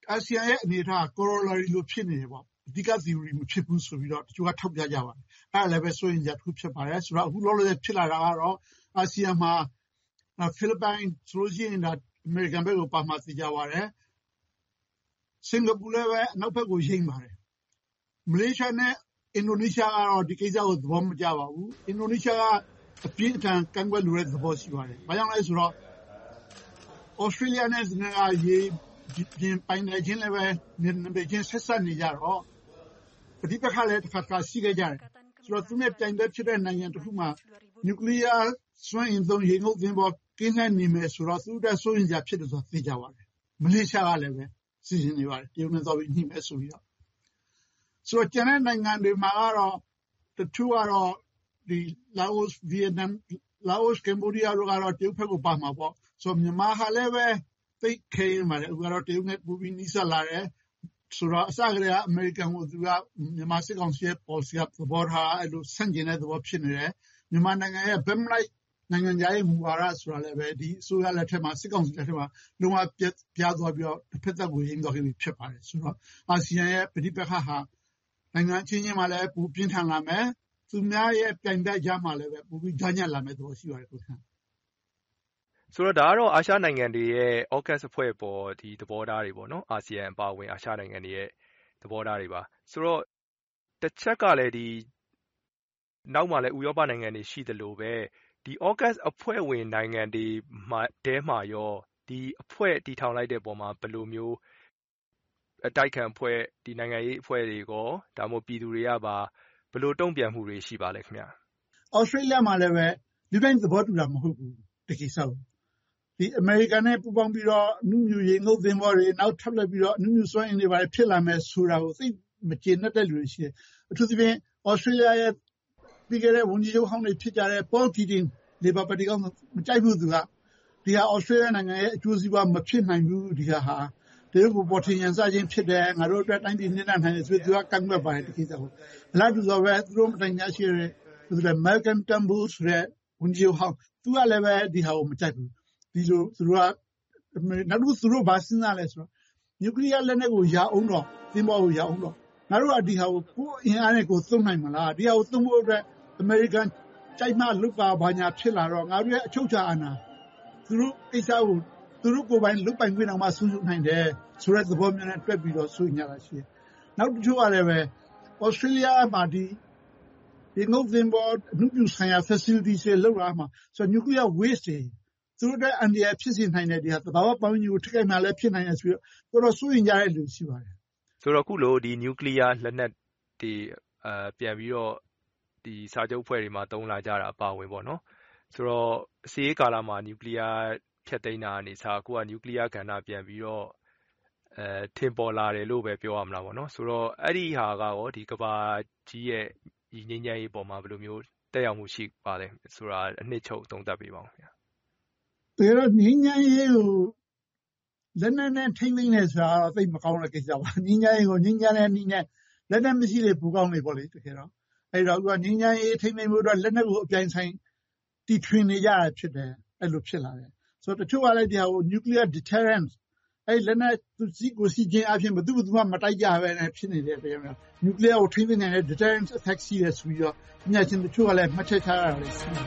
အာဆီယံရဲ့အနေအထားက corollary လိုဖြစ်နေတယ်ပေါ့။အဓိက theory မဖြစ်ဘူးဆိုပြီးတော့တချို့ကထောက်ပြကြပါတယ်။အဲဒါလည်းပဲစိုးရိမ်စရာတခုဖြစ်ပါတယ်။ဆိုတော့အခုလောလောဆယ်ဖြစ်လာတာကတော့အာဆီယံမှာဖိလစ်ပိုင်ဆိုလို့ရှိရင်ဒါအမေရိကန်ဘက်ကိုပါမှာသိကြပါတယ်။စင်ကာပူလည်းပဲအနောက်ဘက်ကိုယိမ်းပါတယ်။မလေးရှားနဲ့အင်ဒိုနီးရှားကတော့ဒီကိစ္စကိုသဘောမကျပါဘူး။အင်ဒိုနီးရှားကအပြင်းအထန်ကန့်ကွက်လိုတဲ့သဘောရှိပါတယ်။ဘာကြောင့်လဲဆိုတော့ဩစတြေးလျနဲ့စင်ကာရေပြင်ပိုင်နယ်ချင်းလည်းပဲနယ်ပယ်ချင်းဆက်စပ်နေကြတော့ပဋိပက္ခလည်းတစ်ခါတစ်ခါရှိခဲ့ကြတယ်။ဆိုတော့သူနဲ့ပြိုင်ဘက်ဖြစ်တဲ့နိုင်ငံတစ်ခုမှာနျူကလ িয়ার စွမ်းအင်သုံးရေငုပ်သင်္ဘောကင်းလှည့်နေမယ်ဆိုတော့သူတို့စိုးရိမ်စရာဖြစ်တယ်ဆိုတာသိကြပါတယ်။မလေးရှားကလည်းပဲစီစဉ်နေပါတယ်။တရုတ်နဲ့သွားပြီးညှိမယ်ဆိုပြီးတော့ဆိုတော့ကျန်တဲ့နိုင်ငံတွေမှာကတော့တချို့ကတော့ဒီလာအိုစ်ဗီယက်နမ်လာအိုစ်ကမ်ဘောဒီးယားတို့ကတော့တရုတ်ဘက်ကိုပါမှာပေါ့ဆိုတော့မြန်မာဟာလည်းပဲသိခဲရင်ပါတယ်အခုကတော့တရုတ်နဲ့ပူပြီးနီးစပ်လာတယ်ဆိုတော့အစကတည်းကအမေရိကန်ကိုသူကမြန်မာစစ်ကောင်စီရဲ့ policy ကသဘောထားအဲ့လိုဆန့်ကျင်တဲ့သဘောဖြစ်နေတယ်မြန်မာနိုင်ငံရဲ့ဘက်မလိုက်နိုင်ငံခြားရေးမူဝါဒဆိုတာလည်းပဲဒီအစိုးရလက်ထက်မှာစစ်ကောင်စီလက်ထက်မှာလုံးဝပြားသွားပြီးတော့တစ်ဖက်သက်ကိုရင်းသွားခဲ့ပြီဖြစ်ပါတယ်ဆိုတော့အာဆီယံရဲ့ပဋိပက္ခဟာနိုင်ငံချင်းချင်းမှာလည်းပူပြင်းထန်လာမယ်သူများရဲ့ပြိုင်ဘက်ကြားမှာလည်းပဲပူပြီးကြားညက်လာမယ်သဘောရှိပါတယ်ကိုခင်ဆိုတော့ဒါကတော့အာရှနိုင်ငံတွေရဲ့ AUKUS အဖွဲ့ပေါ်ဒီသဘောထားတွေပေါ့နော်အာဆီယံအပါအဝင်အာရှနိုင်ငံတွေရဲ့သဘောထားတွေပါဆိုတော့တစ်ချက်ကလည်းဒီနောက်မှာလည်းဥရောပနိုင်ငံတွေရှိသလိုပဲဒီ AUKUS အဖွဲ့ဝင်နိုင်ငံတွေမှာတဲမှာရောဒီအဖွဲ့တည်ထောင်လိုက်တဲ့ပုံမှာဘယ်လိုမျိုးအတိုက်ခံအဖွဲ့ဒီနိုင်ငံရေးအဖွဲ့တွေကိုဒါမှမဟုတ်ပြည်သူတွေကပါဘယ်လိုတုံ့ပြန်မှုတွေရှိပါလဲခင်ဗျ။ဩစတြေးလျမှာလည်းပဲဒီတိုင်းသဘောတူတာမဟုတ်ဘူးတကိစ္စကိုဒီအမေရိကန်နဲ့ပူးပေါင်းပြီးတော့နုမြူရေငုပ်သင်္ဘောတွေနောက်ထပ်လက်ပြီးတော့နုမြူစွမ်းအင်တွေပါဖြစ်လာမယ်ဆိုတာကိုသိမကျေနပ်တဲ့လူတွေရှိတယ်။အထူးသဖြင့်ဩစတြေးလျရဲ့ပြီးခဲ့တဲ့ဝန်ကြီးချုပ်ဟောင်းတွေဖြစ်ကြတဲ့ Paul Keating လေဘာပါတီကမကြိုက်ဘူးသူကဒီဟာဩစတြေးလျနိုင်ငံရဲ့အကျိုးစီးပွားမဖြစ်နိုင်ဘူးဒီဟာတရုတ်ကိုပေါ်ထင်ရန်စခြင်းဖြစ်တယ်ငါတို့အတွက်တိုင်းပြည်နစ်နာနိုင်တယ်ဆိုပြီးသူကကန့်ကွက်ပါတယ်ဒီကိစ္စကိုအလားတူဆိုပဲသူတို့မတိုင်ညာရှိတဲ့သူက Malcolm Turnbull ဆိုတဲ့ဝန်ကြီးချုပ်ဟောင်းသူကလည်းပဲဒီဟာကိုမကြိုက်ဘူးဒီလိုသူတို့ကနောက်တစ်ခုသူတို့ဘာစဉ်းစားလဲဆိုတော့နျူကလ িয়ার လက်နက်ကိုရအောင်တော့သင်္ဘောကိုရအောင်တော့ငါတို့ကဒီဟာကိုကိုယ်အင်အားနဲ့ကိုသုံးနိုင်မလားဒီဟာကိုသုံးဖို့အတွက်အမေရိကန်ကြိုက်မှလုပါဘာညာဖြစ်လာတော့ငါတို့ရဲ့အချုပ်ချာအာဏာသူတို့ကိစ္စကိုသူတို့ကိုယ်ပိုင်လုပိုင်ခွင့်အောင်မှဆုံးရှုံးနိုင်တယ်ဆိုတဲ့သဘောမျိုးနဲ့တွက်ပြီးတော့ဆိုညတာရှိတယ်နောက်တစ်ချို့ကလည်းပဲဩစတြေးလျမှာဒီငုတ်သင်္ဘောအမှုပြုဆိုင်ရာ facilities တွေလောက်လာမှာဆိုတော့ nuclear waste တွေသူတို့အတွက်အန္တရာယ်ဖြစ်စေနိုင်တဲ့ဒီဟာသဘာဝပတ်ဝန်းကျင်ကိုထိခိုက်မှလည်းဖြစ်နိုင်တယ်ဆိုတော့တော်စိုးရင်ကြတဲ့လူရှိပါတယ်ဆိုတော့ခုလိုဒီ nuclear လက်နက်တွေပြန်ပြီးတော့ဒီစာချုပ်ဖွဲ့တွေမှာတုံးလာကြတာအပါဝင်ပေါ့နော်ဆိုတော့အစည်းကာလမှာ nuclear ဖြတ်သိမ်းတာအနေစားကိုက nuclear ကဏ္ဍပြန်ပြီးတော့ထင်ပေါ်လာတယ်လို့ပဲပြောရမလားပေါ့နော်ဆိုတော့အဲ့ဒီဟာကရောဒီကဘာကြီးရဲ့ဒီငြိမ်းချမ်းရေးပေါ်မှာဘယ်လိုမျိုးတက်ရောက်မှုရှိပါလဲဆိုတာအနှစ်ချုပ်သုံးသပ်ပေးပါဦးခင်ဗျာတကယ်တော့ငြိမ်းချမ်းရေးကိုလက်နက်နဲ့ထိမ့်သိမ့်နေဆိုတာတော့သိမကောင်းတဲ့ကိစ္စပါငြိမ်းချမ်းရေးကိုငြိမ်းချမ်းတဲ့နည်းနဲ့လက်နက်မရှိလေပူကောင်းလေပေါ့လေတကယ်တော့အဲ့တော့ငြိမ်းချမ်းရေးထိမ့်သိမ့်မှုတော့လက်နက်ကိုအပြိုင်ဆိုင်တီထွင်နေကြတာဖြစ်တယ်အဲ့လိုဖြစ်လာတယ်ဆိုတော့တချို့ကလည်းဒီဟာကို nuclear deterrence အဲ့လက်နက်သူစီကိုစီချင်းအပြင်ဘယ်သူမှမတိုက်ကြပဲနဲ့ဖြစ်နေတဲ့တရားမျိုး nuclear ကိုထိမ့်သိမ့်နေတဲ့ deterrence effect ရှိတယ်ဆိုပြီးတော့ညချင်းတချို့ကလည်းမှတ်ချက်ချရတာလေရှိတယ်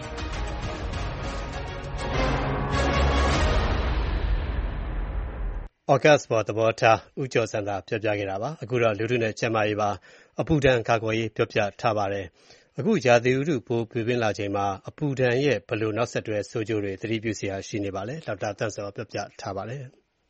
AUKUS ပေါ်သဘောထားဦးကျော်စံသာပြောပြခဲ့တာပါအခုတော့လူထုနဲ့ကျန်းမာရေးပါအပူဒဏ်ကာကွယ်ရေးပြောပြထားပါတယ်အခုရာသီဥတုပိုပြင်းလာချိန်မှာအပူဒဏ်ရဲ့ဘယ်လိုနောက်ဆက်တွဲဆိုးကျိုးတွေသတိပြုစရာရှိနေပါလဲဒေါက်တာတန့်စောပြောပြထားပါတယ်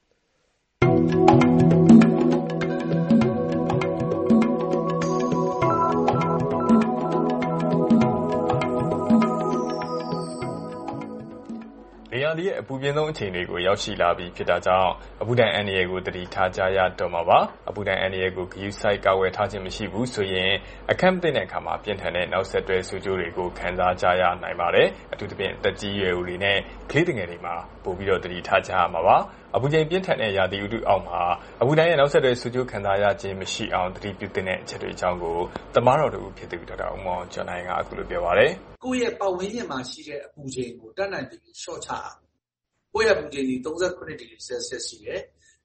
ရာသီရဲ့အပူပြင်းဆုံးအခြေအနေကိုရောက်ရှိလာပြီးဖြစ်တာကြောင့်အပူဒဏ်အန္တရာယ်ကိုသတိထားကြရတော့မှာပါအပူဒဏ်အန္တရာယ်ကိုဂရုစိုက်ကာကွယ်ထားခြင်းမရှိဘူးဆိုရင်အခက်မသင့်တဲ့အခါမှာပြင်းထန်တဲ့နောက်ဆက်တွဲဆိုးကျိုးတွေကိုခံစားကြရနိုင်ပါတယ်အထူးသဖြင့်အသက်ကြီးရွယ်ဦးတွေနဲ့ကလေးငယ်တွေမှာပိုပြီးတော့သတိထားကြရမှာပါအပူချိန်ပြင်းထန်တဲ့ရာသီဥတုအောက်မှာအပူဒဏ်ရဲ့နောက်ဆက်တွဲဆိုးကျိုးခံစားရခြင်းမရှိအောင်သတိပြုသင့်တဲ့အချက်တွေအကြောင်းကိုသမားတော်တို့ဖြစ်သူဒေါက်တာဦးမောင်ကျော်နိုင်ကအခုလိုပြောပါတယ်ကိုယ့်ရဲ့ပတ်ဝန်းကျင်မှာရှိတဲ့အပူချိန်ကိုတတ်နိုင်ပြီးလျှော့ချအောင်ကိုယ့်ရဲ့အပူချိန်ဒီ39ဒီဂရီဆဲလ်စီယပ်ရှိတယ်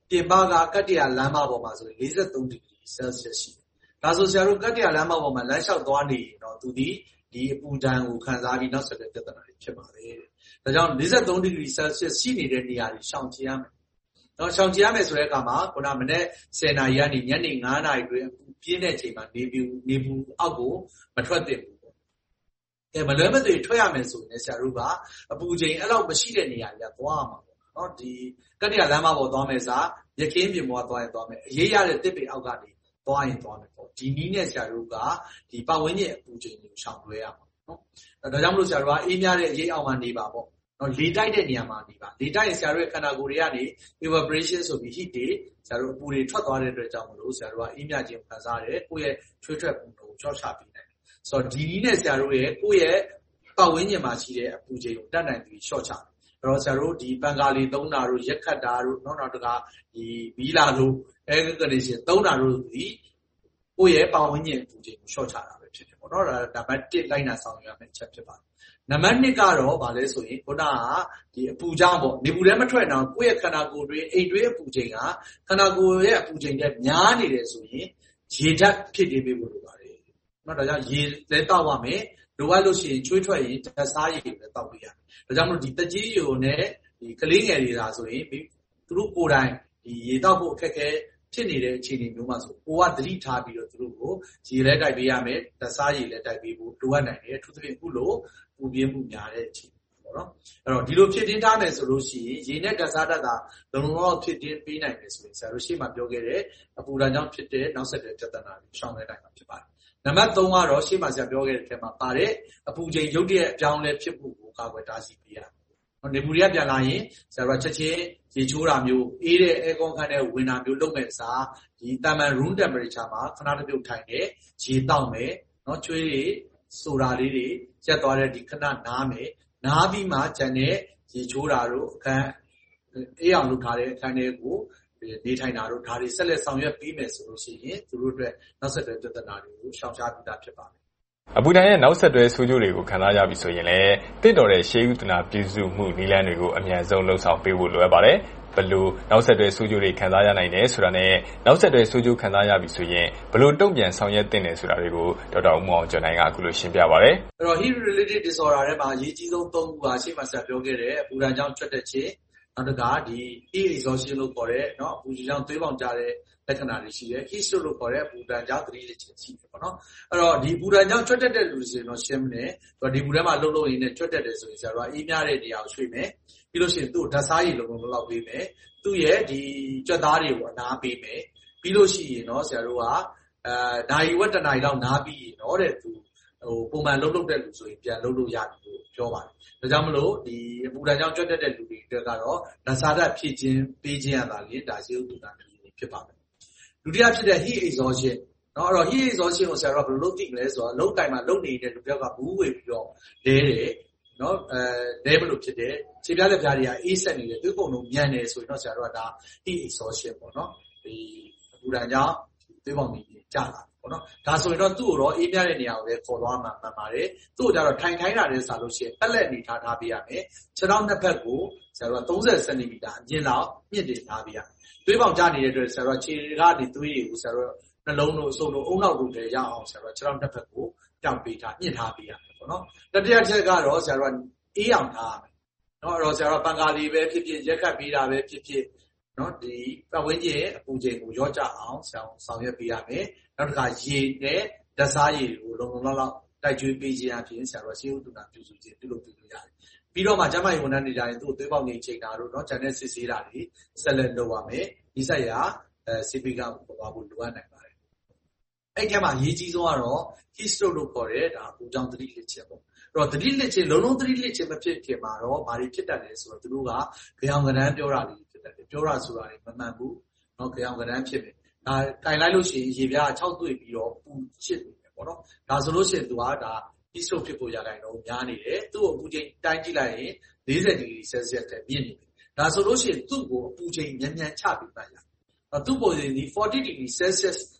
ပြင်ပကကတ္တရာလမ်းမပေါ်မှာဆိုရင်43 ဒီဂရီဆဲလ်ဆီယပ်ရှိတယ်။ဒါဆိုဆရာတို့ကတ္တရာလမ်းမပေါ်မှာလမ်းလျှောက်သွားနေရင်တော့သူဒီအပူဒဏ်ကိုခံစားပြီးနောက်ဆက်တွဲပြဿနာတွေဖြစ်ပါတယ်တဲ့။ဒါကြောင့်43 ဒီဂရီဆဲလ်ဆီယပ်ရှိနေတဲ့နေရာတွေရှောင်ကြဉ်ရမယ်။ရှောင်ကြဉ်ရမယ်ဆိုတဲ့အခါမှာခုနမနေ့10 နာရီကနေညနေ9 နာရီတွင်ပြင်းတဲ့အချိန်မှာနေပူအောက်ကိုမထွက်သင့်ဘူးပေါ့။မလွဲမသွေထွက်ရမယ်ဆိုရင်ဆရာတို့ကအပူချိန်အဲ့လောက်မရှိတဲ့နေရာတွေကသွားရမှာပေါ့နော်။ဒီကတ္တရာလမ်းမပေါ်သွားမယ်စားရခင်းပြင်ပေါ်သွားရင်သွားမယ်။အရေးရတဲ့တစ်ပေအောက်ကနေသွားရင်သွားမယ်ပေါ့။ဒီနည်းနဲ့ဆရာတို့ကဒီပတ်ဝန်းကျင်အပူချိန်ကိုရှောင်လွှဲရမှာနော်။ဒါကြောင့်မလို့ဆရာတို့ကအေးများတဲ့အရေးအောက်မှာနေပါပေါ့။နော်လေတိုက်တဲ့နေရာမှာနေပါ။လေတိုက်ရင်ဆရာတို့ရဲ့ခန္ဓာကိုယ်တွေကနေ evaporation ဆိုပြီး heat တွေဆရာတို့အပူတွေထွက်သွားတဲ့အတွက်ကြောင့်မလို့ဆရာတို့ကအေးမြခြင်းခံစားရတယ်။ကိုယ့်ရဲ့ချွေးထွက်ပုံကိုကြောက်ချပေးနိုင်တယ်။ဆိုတော့ဒီနည်းနဲ့ဆရာတို့ရဲ့ကိုယ့်ရဲ့ပတ်ဝန်းကျင်မှာရှိတဲ့အပူချိန်ကိုတတ်နိုင်ပြီးရှော့ချတယ်။အဲ့တော့ဆရာတို့ဒီပန်ကာလီသုံးတာတို့ရက်ခတ်တာတို့နောက်တခါဒီဘီလာတို့အဲcondition သုံးတာတို့ဒီကိုယ့်ရဲ့ပတ်ဝန်းကျင်အပူချိန်ကိုရှော့ချတာပဲဖြစ်တယ်ပေါ့နော်။ဒါနံပါတ်1လိုက်နာဆောင်ရွက်ရမယ့်အချက်ဖြစ်ပါတယ်။နံပါတ်2ကတော့ဗာလဲဆိုရင်ခုနကဒီအပူကြောင့်ပေါ့နေပူလည်းမထွက်တော့ကိုယ့်ရဲ့ခန္ဓာကိုယ်တွေအိတ်တွေးအပူချိန်ကခန္ဓာကိုယ်ရဲ့အပူချိန်နဲ့များနေတယ်ဆိုရင်ရေဓာတ်ဖြစ်နေပေးဖို့လိုပါတယ်။နော်ဒါကြောင့်ရေလည်းတောက်ရမယ်။လိုအပ်လို့ရှိရင်ချွေးထွက်ရင်ဓာတ်စားရည်လည်းတောက်ပေးရတယ်။ဒါကြောင့်မလို့ဒီတက်ကြီးရုံနဲ့ဒီကလေးငယ်တွေသာဆိုရင်သူတို့ကိုယ်တိုင်ဒီရေတောက်ဖို့အခက်အခဲဖြစ်နေတဲ့အခြေအနေမျိုးမှာဆိုကိုကသတိထားပြီးတော့သူတို့ကိုရေလည်းတိုက်ပေးရမယ်ဓာတ်စားရည်လည်းတိုက်ပေးဖို့လိုအပ်နိုင်တယ်။ထူးသဖြင့်အခုလိုပူပြင်းမှုများတဲ့အခြေအနေပေါ့နော်။အဲ့တော့ဒီလိုဖြစ်တင်းထားမယ်ဆိုလို့ရှိရင်ရေနဲ့ဓာတ်စားဓာတ်ကလုံလုံလောက်ဖြစ်တင်းပေးနိုင်တယ်ဆိုရင်ဆရာတို့ရှေ့မှာပြောခဲ့တဲ့အပူဓာတ်ကြောင့်ဖြစ်တဲ့နောက်ဆက်တွဲပြဿနာတွေရှောင်လွှဲနိုင်မှာဖြစ်ပါတယ်။နံပါတ်3ကတော့ရှေ့မှာဆရာပြောခဲ့တဲ့အထက်မှာပါတဲ့အပူချိန်ရုပ်တရက်အပြောင်းလဲဖြစ်မှုကိုကာကွယ်တားဆီးပေးရတယ်။နေပူတွေကပြန်လာရင်ဆရာတို့ချက်ချင်းရေချိုးတာမျိုးအေးတဲ့ air con ခန်းထဲဝင်တာမျိုးလုပ်မဲ့အစားဒီတာမန် room temperature မှာခဏတစ်ပြုတ်ထိုင်တဲ့ရေတောက်မယ်နော်ချွေးတွေဆိုတာလေးတွေရက်သွားတဲ့ဒီခဏနားမယ်နားပြီးမှကျန်တဲ့ရေချိုးတာတို့အခန်းအေးအောင်လုပ်ထားတဲ့အခန်းတွေကိုနေထိုင်တာတို့ဒါတွေဆက်လက်ဆောင်ရွက်ပြီးမယ်ဆိုလို့ရှိရင်သူတို့အတွက်နောက်ဆက်တွဲပြဿနာတွေကိုရှောင်ရှားပြီးသားဖြစ်ပါမယ်အပူဒဏ်ရဲ့နောက်ဆက်တွဲဆိုးကျိုးတွေကိုခံစားရပြီဆိုရင်လည်းတင့်တော်တဲ့ရှေးဥတနာပြုစုမှုနည်းလမ်းတွေကိုအမြန်ဆုံးလှုပ်ဆောင်ပေးဖို့လိုအပ်ပါတယ်။ဘလို့နောက်ဆက်တွဲဆိုးကျိုးတွေခံစားရနိုင်တယ်ဆိုတာနဲ့နောက်ဆက်တွဲဆိုးကျိုးခံစားရပြီဆိုရင်ဘလို့တုံ့ပြန်ဆောင်ရွက်သင့်တယ်ဆိုတာတွေကိုဒေါက်တာဦးမောင်ကျော်နိုင်ကအခုလိုရှင်းပြပါရစေ။အဲ့တော့ heat related disorder ထဲမှာအရေးကြီးဆုံး၃ခုပါရှေ့မှာဆက်ပြောခဲ့တဲ့အပူဒဏ်ကြောင့်ထွက်တဲ့ခြင်းနောက်တစ်ခါဒီ heat exhaustion လို့ခေါ်တဲ့နော်အပူကြောင့်သွေးပေါင်ကျတဲ့လက္ခဏာတွေရှိတယ် heat stroke လို့ခေါ်တဲ့ပူဒဏ်ကြောင့်သတိလစ်ခြင်းရှိတယ်ပေါ့နော်အဲ့တော့ဒီပူဒဏ်ကြောင့်ထွက်တတ်တဲ့လူတွေဆိုရင်တော့ရှင်းမနေဒီပူထဲမှာလှုပ်လို့ရင်းနဲ့ထွက်တတ်တယ်ဆိုရင်ဆရာတို့ကအေးမြတဲ့နေရာကိုရွှေ့မယ်ပြီးလို့ရှိရင်သူ့ကိုဓာတ်စားရည်လုံလောက်ပေးမယ်သူ့ရဲ့ဒီကြွက်သားတွေကိုအနားပေးမယ်ပြီးလို့ရှိရင်တော့ဆရာတို့ကနိုင်ဝက်တနိုင်လောက်နားပြီးရင်တော့တဲ့သူပုံမှန်လှုပ်တဲ့လူဆိုရင်ပြန်လှုပ်လို့ရတယ်လို့ပြောပါတယ်ဒါကြောင့်မလို့ဒီအပူဒဏ်ကြောင့်ကြွက်တတ်တဲ့လူတွေအတွက်ကတော့ဓာတ်စားဓာတ်ဖြည့်ခြင်းပေးခြင်းရတာလေဒါရှေးဥဒ္ဒနာဖြစ်ပါမယ်ဒုတိယဖြစ်တဲ့ heat exhaustion เนาะအဲ့တော့ heat exhaustion ကိုဆရာတို့ကဘယ်လိုလုပ်သိမလဲဆိုတော့အလုံးတိုင်းမှာလုံနေတဲ့လူတစ်ယောက်ကဘူးဝေပြီးတော့လဲတယ်เนาะလဲဘယ်လိုဖြစ်တယ်ခြေပြားလက်ပြားတွေကအေးဆက်နေတယ်သွေးကုန်လုံးညံနေဆိုရင်တော့ဆရာတို့ကဒါ heat exhaustion ပေါ့เนาะဒီအပူဒဏ်ကြောင့်သွေးပေါင်တွေကျလာပေါ့เนาะဒါဆိုရင်တော့သူ့ကိုတော့အေးမြတဲ့နေရာကိုပဲခေါ်သွားမှာမှန်ပါတယ်သူ့ကိုကြတော့ထိုင်ခိုင်းတာတဲ့စာလို့ရှိရင်ပက်လက်အနေထားပေးရမယ်ခြေထောက်နှစ်ဖက်ကိုဆရာတို့က30 စင်တီမီတာအမြင့်လောက်မြင့်တင်ထားပေးရမယ်သွေးပေါင်ကျနေတဲ့အတွက်ဆရာတို့ခြေကနေသွေးတွေကိုဆရာတို့နှလုံးတို့အဆုပ်တို့အုံနောက်တို့တွေရအောင်ဆရာတို့ခြေထောက်နှစ်ဖက်ကိုတောက်ပေးထားမြင့်ထားပေးရမယ်ပေါ့နော်တတိယချက်ကတော့ဆရာတို့ကအေးအောင်ထားရမယ်နော်အဲ့တော့ဆရာတို့ပန်ကာလီပဲဖြစ်ဖြစ်ရက်ခတ်ပေးတာပဲဖြစ်ဖြစ်နော်ဒီပတ်ဝန်းကျင်အပူချိန်ကိုရောကြအောင်ဆောင်ရွက်ပေးရမယ်နောက်တစ်ခါရေနဲ့ဓာတ်စားရည်ကိုလုံလုံလောက်တိုက်ကျွေးပေးခြင်းအပြင်ဆရာတို့ရှေးဥဒ္ဒနာပြုစုခြင်းပြုလုပ်ပေးလို့ရတယ်ပြီးတော့မှကျမကြီးဝန်ထမ်းတွေကြရင်သူ့သွေးပေါင်နေချိန်တာတို့เนาะဂျန်တဲ့စစ်ဆေးတာတွေဆက်လက်လုပ်ရမယ်ဒီဆက်ရစီပီကကိုပေါ်ဖို့လိုအပ်နိုင်ပါတယ်အဲ့ဒီမှာအရေးကြီးဆုံးကတော့ heat stroke လို့ခေါ်တဲ့ဒါအပူကြောင့်သတိလစ်ခြင်းပေါ့အဲ့တော့သတိလစ်ခြင်းလုံးလုံးသတိလစ်ခြင်းမဖြစ်ခင်မှာတော့ဘာတွေဖြစ်တတ်လဲဆိုတော့သူတို့ကကြောင်ကရမ်းပြောတာတွေဖြစ်တတ်တယ်ပြောတာဆိုတာတွေမမှန်ဘူးเนาะကြောင်ကရမ်းဖြစ်တယ်ဒါတိုင်လိုက်လို့ရှိရင်ရေပြား6တွေ့ပြီးတော့ပူချစ်နေတယ်ပေါ့နော်ဒါဆိုလို့ရှိရင်သူကဒါheat stroke ဖြစ်ဖို့ရတိုင်းတော့များနေတယ်သူ့ကိုအပူချိန်တိုင်းကြည့်လိုက်ရင်40 ဒီဂရီဆဲလ်ဆီယပ်ထက်မြင့်နေတယ်ဒါဆိုလို့ရှိရင်သူ့ကိုအပူချိန်မြန်မြန်ချပြီးမှရသူ့ပုံစံဒီ40 ဒီဂရီဆဲလ်ဆီယပ်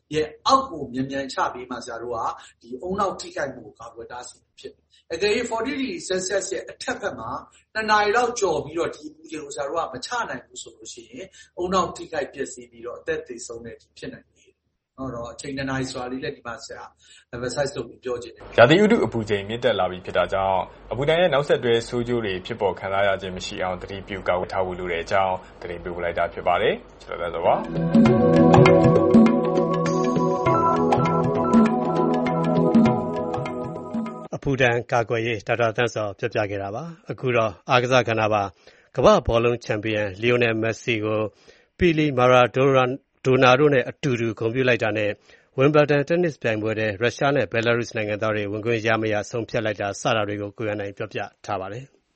ရဲ့အောက်ကိုမြန်မြန်ချပေးမှဆရာတို့ကဒီအုံနောက်ထိခိုက်မှုကိုကာကွယ်တားဆီးဖြစ်တယ်။အကယ်၍ 40 degree Celsius ရဲ့အထက်ဘက်မှာ2 နာရီလောက်ကြော်ပြီးတော့ဒီအပူချိန်ကိုဆရာတို့ကမချနိုင်ဘူးဆိုလို့ရှိရင်အုံနောက်ထိခိုက်ပျက်စီးပြီးတော့အသက်သေဆုံးတဲ့အထိဖြစ်နိုင်တယ်။တော့အချိန်2 နာရီဆိုတာလေးလည်းဒီမှာဆရာ emphasize လုပ်ပြီးပြောချင်တယ်။ရာသီဥတုအပူချိန်မြင့်တက်လာပြီးဖြစ်တာကြောင့်အပူဒဏ်ရဲ့နောက်ဆက်တွဲဆိုးကျိုးတွေဖြစ်ပေါ်ခံစားရခြင်းမရှိအောင်သတိပြုကာကွယ်ထားဖို့လိုတဲ့အကြောင်းသတင်းပေးပို့လိုက်တာဖြစ်ပါတယ်။ကျွန်တော်တို့ပါအပူဒဏ်ကာကွယ်ရေးဒေါက်တာသန်းစောပြောပြခဲ့တာပါ။အခုတော့အားကစားကဏ္ဍပါကမ္ဘာ့ဘောလုံးချန်ပီယံလီယိုနယ်မက်ဆီကိုပီလီမာရာဒိုနာတို့နဲ့အတူတူဂုဏ်ပြုလိုက်တာနဲ့ဝင်ဘယ်ဒန်တင်းနစ်ပြိုင်ပွဲထဲရုရှားနဲ့ဘယ်လာရုစ်နိုင်ငံသားတွေဝင်ခွင့်ရမရဆုံးဖြတ်လိုက်တာစတာတွေကိုကိုရန်နိုင်ပြောပြထားပါတယ်။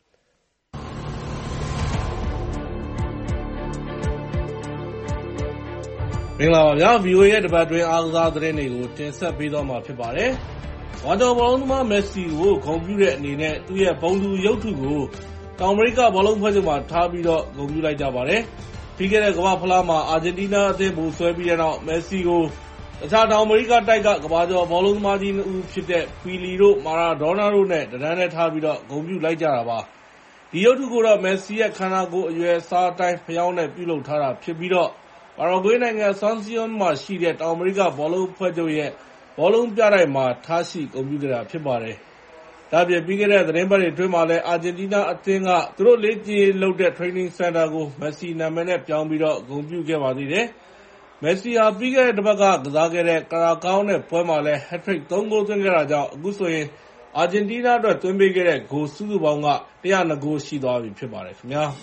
မင်္ဂလာပါဗျာ VOA ရဲ့တပတ်တွင်းအားကစားသတင်းတွေကိုတင်ဆက်ပေးသွားမှာဖြစ်ပါတယ်။ဝါကျော်ဘောလုံးသမားမက်ဆီကိုဂုဏ်ပြုတဲ့အနေနဲ့သူ့ရဲ့ဘုံတူရုပ်ထုကိုတောင်အမေရိကဘောလုံးဖွဲ့ချုပ်မှာထားပြီးတော့ဂုဏ်ပြုလိုက်ကြပါတယ်။ပြီးခဲ့တဲ့ကမ္ဘာဖလားမှာအာဂျင်တီးနားအသင်းဘူဆွဲပြီးတဲ့နောက်မက်ဆီကိုတခြားတောင်အမေရိကတိုက်ကကမ္ဘာကျော်ဘောလုံးသမားကြီး2ဦးဖြစ်တဲ့ပီလီတို့မာရာဒိုနာတို့နဲ့တန်းနဲ့ထားပြီးတော့ဂုဏ်ပြုလိုက်ကြတာပါ။ဒီရုပ်ထုကိုတော့မက်ဆီရဲ့ခန္ဓာကိုယ်အရွယ်အစားအတိုင်းဖျောင်းနဲ့ပြုလုပ်ထားတာဖြစ်ပြီးတော့ပါရာဂွေးနိုင်ငံဆန်စီယွန်မှာရှိတဲ့တောင်အမေရိကဘောလုံးဖွဲ့ချုပ်ရဲ့ဘောလုံးပြတိုက်မှာထားရှိဂုဏ်ပြုခဲ့တာဖြစ်ပါတယ်။ဒါ့အပြင်ပြီးခဲ့တဲ့သတင်းပတ်တွေအတွင်းမှာလည်းအာဂျင်တီးနားအသင်းကသူတို့လေ့ကျင့်လုပ်တဲ့ training center ကိုမက်ဆီနာမည်နဲ့ပြောင်းပြီးတော့ဂုဏ်ပြုခဲ့ပါသေးတယ်။မက်ဆီဟာပြီးခဲ့တဲ့တစ်ပတ်ကစားခဲ့တဲ့ကာရာကောင်းတဲ့ပွဲမှာလည်း hat-trick 3 ဂိုးသွင်းခဲ့တာကြောင့်အခုဆိုရင်အာဂျင်တီးနားအတွက်သွင်းပေးခဲ့တဲ့ဂိုးစုစုပေါင်းက102 ဂိုးရှိသွားပြီဖြစ်ပါတယ်ခင်ဗျာ။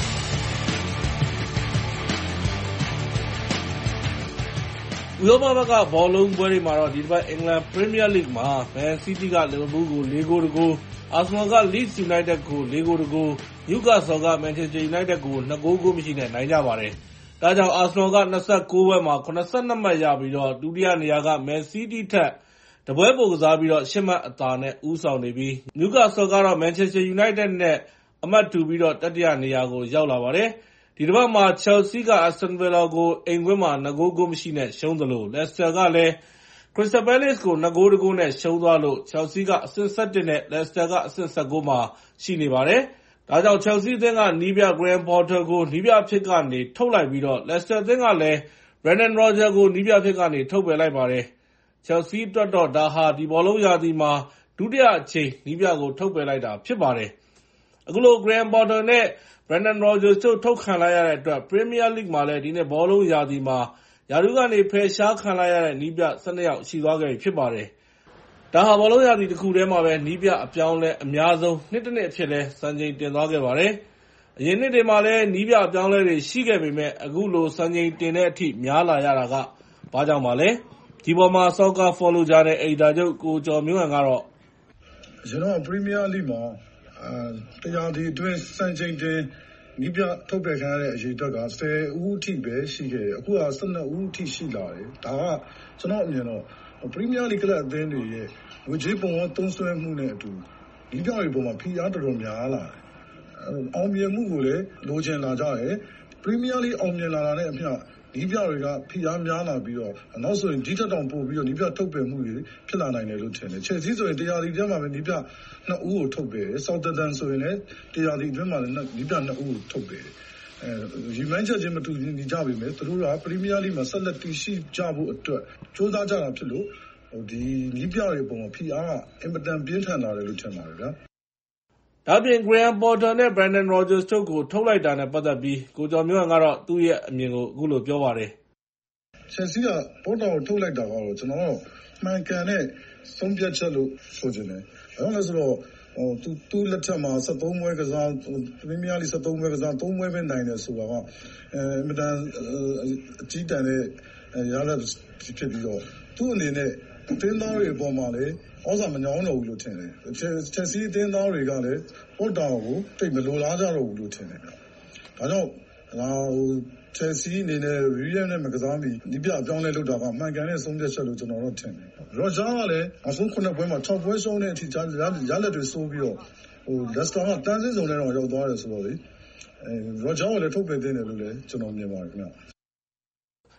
ဥရောပဘက်ကဘောလုံးပွဲတွေမှာတော့ဒီတစ်ပတ်အင်္ဂလန်ပရီးမီးယားလိဂ်မှာမန်စီးတီးကလီဗာပူးကို4 ဂိုး 1 ဂိုး၊အာဆင်နယ်က Leeds United ကို4 ဂိုး 1 ဂိုး၊နယူကာဆယ်ကမန်ချက်စတာယူနိုက်တက်ကို2 ဂိုး ဂိုးမရှိနဲ့နိုင်ကြပါတယ်။ဒါကြောင့်အာဆင်နယ်က29ပွဲမှာ82မှတ်ရပြီးတော့ဒုတိယနေရာကမန်စီးတီးထက်တပွဲပိုကစားပြီးတော့8မှတ်အသာနဲ့ဦးဆောင်နေပြီးနယူကာဆယ်ကတော့မန်ချက်စတာယူနိုက်တက်နဲ့အမှတ်တူပြီးတော့တတိယနေရာကိုရောက်လာပါတယ်။ဒီတစ်ပတ်မှာချယ်လ်ဆီးကအာစတွန်ဗီလာကိုအိမ်ကွင်းမှာ2 ဂိုး ဂိုးမရှိနဲ့ရှုံးသလိုလက်စတာကလည်းခရစ္စတယ်ပဲလေ့စ်ကို2 ဂိုး 1 ဂိုးနဲ့ရှုံးသွားလို့ချယ်လ်ဆီးကအဆင့်17နဲ့လက်စတာကအဆင့်19မှာရှိနေပါတယ်။ဒါကြောင့်ချယ်လ်ဆီးအသင်းကနီးပြဂရန်ပေါ်တာကိုနီးပြအဖြစ်ကနေထုတ်လိုက်ပြီးတော့လက်စတာအသင်းကလည်းဘရန်ဒန်ရော်ဂျာကိုနီးပြအဖြစ်ကနေထုတ်ပယ်လိုက်ပါတယ်။ချယ်လ်ဆီးအတွက်တော့ဒါဟာဒီဘောလုံးရာသီမှာဒုတိယအချိန်နီးပြကိုထုတ်ပယ်လိုက်တာဖြစ်ပါတယ်။အခုလိုဂရန်ပေါ်တာနဲ့ဘရန်ဒန်ရော်ဂျာတို့ထုတ်ခံလိုက်ရတဲ့အတွက်ပရီးမီးယားလိဂ်မှာလည်းဒီနေ့ဘောလုံးရာသီမှာရာထူးကနေဖယ်ရှားခံလိုက်ရတဲ့နီးပြ12 ယောက်ရှိသွားခဲ့ပြီဖြစ်ပါတယ်။ဒါဟာဘောလုံးရာသီတစ်ခုတည်းမှာပဲနီးပြအပြောင်းလဲအများဆုံးနှစ်တစ်နှစ်အဖြစ်လဲစံချိန်တင်သွားခဲ့ပါတယ်။အရင်နှစ်တွေမှာလည်းနီးပြအပြောင်းလဲတွေရှိခဲ့ပေမဲ့အခုလိုစံချိန်တင်တဲ့အထိများလာရတာကဘာကြောင့်ပါလဲ။ဒီပေါ်မှာ Soccer Follow ဂျာနယ်အယ်ဒီတာချုပ်ကိုကျော်မျိုးဟန်ကတော့ကျွန်တော်ပရီးမီးယားလိဂ်မှာတရားဒီအတွင်းစံချိန်တင်နီးပြထုတ်ပယ်ခံရတဲ့အရေးအတွက်က10 ဦးအထိပဲရှိခဲ့တယ်အခုက12 ဦးအထိရှိလာတယ်ဒါကကျွန်တော်အမြင်တော့ပရီးမီးယားလိဂ်ကလပ်အသင်းတွေရဲ့ငွေကြေးပုံရောသုံးစွဲမှုနဲ့အတူနီးပြတွေပေါ်မှာဖိအားတော်တော်များလာတယ်အောင်မြင်မှုကိုလည်းလိုချင်လာကြတယ်ပရီးမီးယားလိဂ်အောင်မြင်လာတာနဲ့အမျှနီးပြတွေကဖိအားများလာပြီးတော့နောက်ဆိုရင်ဒီထက်တောင်ပိုပြီးတော့နီးပြထုတ်ပယ်မှုတွေဖြစ်လာနိုင်တယ်လို့ထင်တယ်ချယ်ဆီဆိုရင်တရားဒီထဲမှာပဲနီးပြ2 ဦးကိုထုတ်ပယ်တယ်ဆောက်တန်ဆိုရင်လည်းတရားဒီအတွင်းမှာလည်းနီးပြ2 ဦးကိုထုတ်ပယ်တယ်ရီမန်ချက်ချင်းမတူညီကြပြီမဲ့သူတို့ကပရီးမီးယားလိဂ်မှာဆက်လက်တည်ရှိကြဖို့အတွက်စူးစမ်းကြတာဖြစ်လို့ဒီနီးပြတွေပုံမှာဖိအားကအင်မတန်ပြင်းထန်လာတယ်လို့ထင်ပါတယ်ဗျာဒါပြင်ဂရန်ပေါ်တာနဲ့ဘရန်ဒန်ရော်ဂျာတို့ကိုထုတ်လိုက်တာနဲ့ပတ်သက်ပြီးကိုကျော်မျိုးဟန်ကတော့သူ့ရဲ့အမြင်ကိုအခုလိုပြောပါတယ်ချယ်ဆီကပေါ်တာကိုထုတ်လိုက်တာကတော့ကျွန်တော်တို့မှန်ကန်တဲ့ဆုံးဖြတ်ချက်လို့ဆိုချင်တယ်။အဲဒါဆိုတော့သူလက်ထက်မှာ73ပွဲကစားပရီးမီးယားလိဂ်73ပွဲကစား3ပွဲပဲနိုင်တယ်ဆိုတာကအင်မတန်အကြီးတန်းတဲ့ရလဒ်ဖြစ်ပြီးတော့သူ့အနေနဲ့အသင်းသားတွေအပေါ်မှာလည်းဩဇာမညောင်းတော့ဘူးလို့ထင်တယ်။ချယ်ဆီအသင်းသားတွေကလည်းပေါ်တာကိုတိတ်မလိုလားကြတော့ဘူးလို့ထင်တယ်ဗျ။ဒါကြောင့်ချယ်ဆီအနေနဲ့ရီယန်နဲ့မကစားမီဒီပြအပြောင်းလဲလုပ်တာကမှန်ကန်တဲ့ဆုံးဖြတ်ချက်လို့ကျွန်တော်တို့ထင်တယ်။ရော်ဂျာကလည်းအဆုံး9ပွဲမှာ6ပွဲရှုံးတဲ့အထိရလက်တွေစိုးပြီးတော့လက်စတာကတန်းစင်းစုံနဲ့တော့ရောက်သွားတယ်ဆိုတော့လေရော်ဂျာကလည်းထုတ်ပယ်တင်တယ်လို့လည်းကျွန်တော်မြင်ပါတယ်ခင်ဗျ။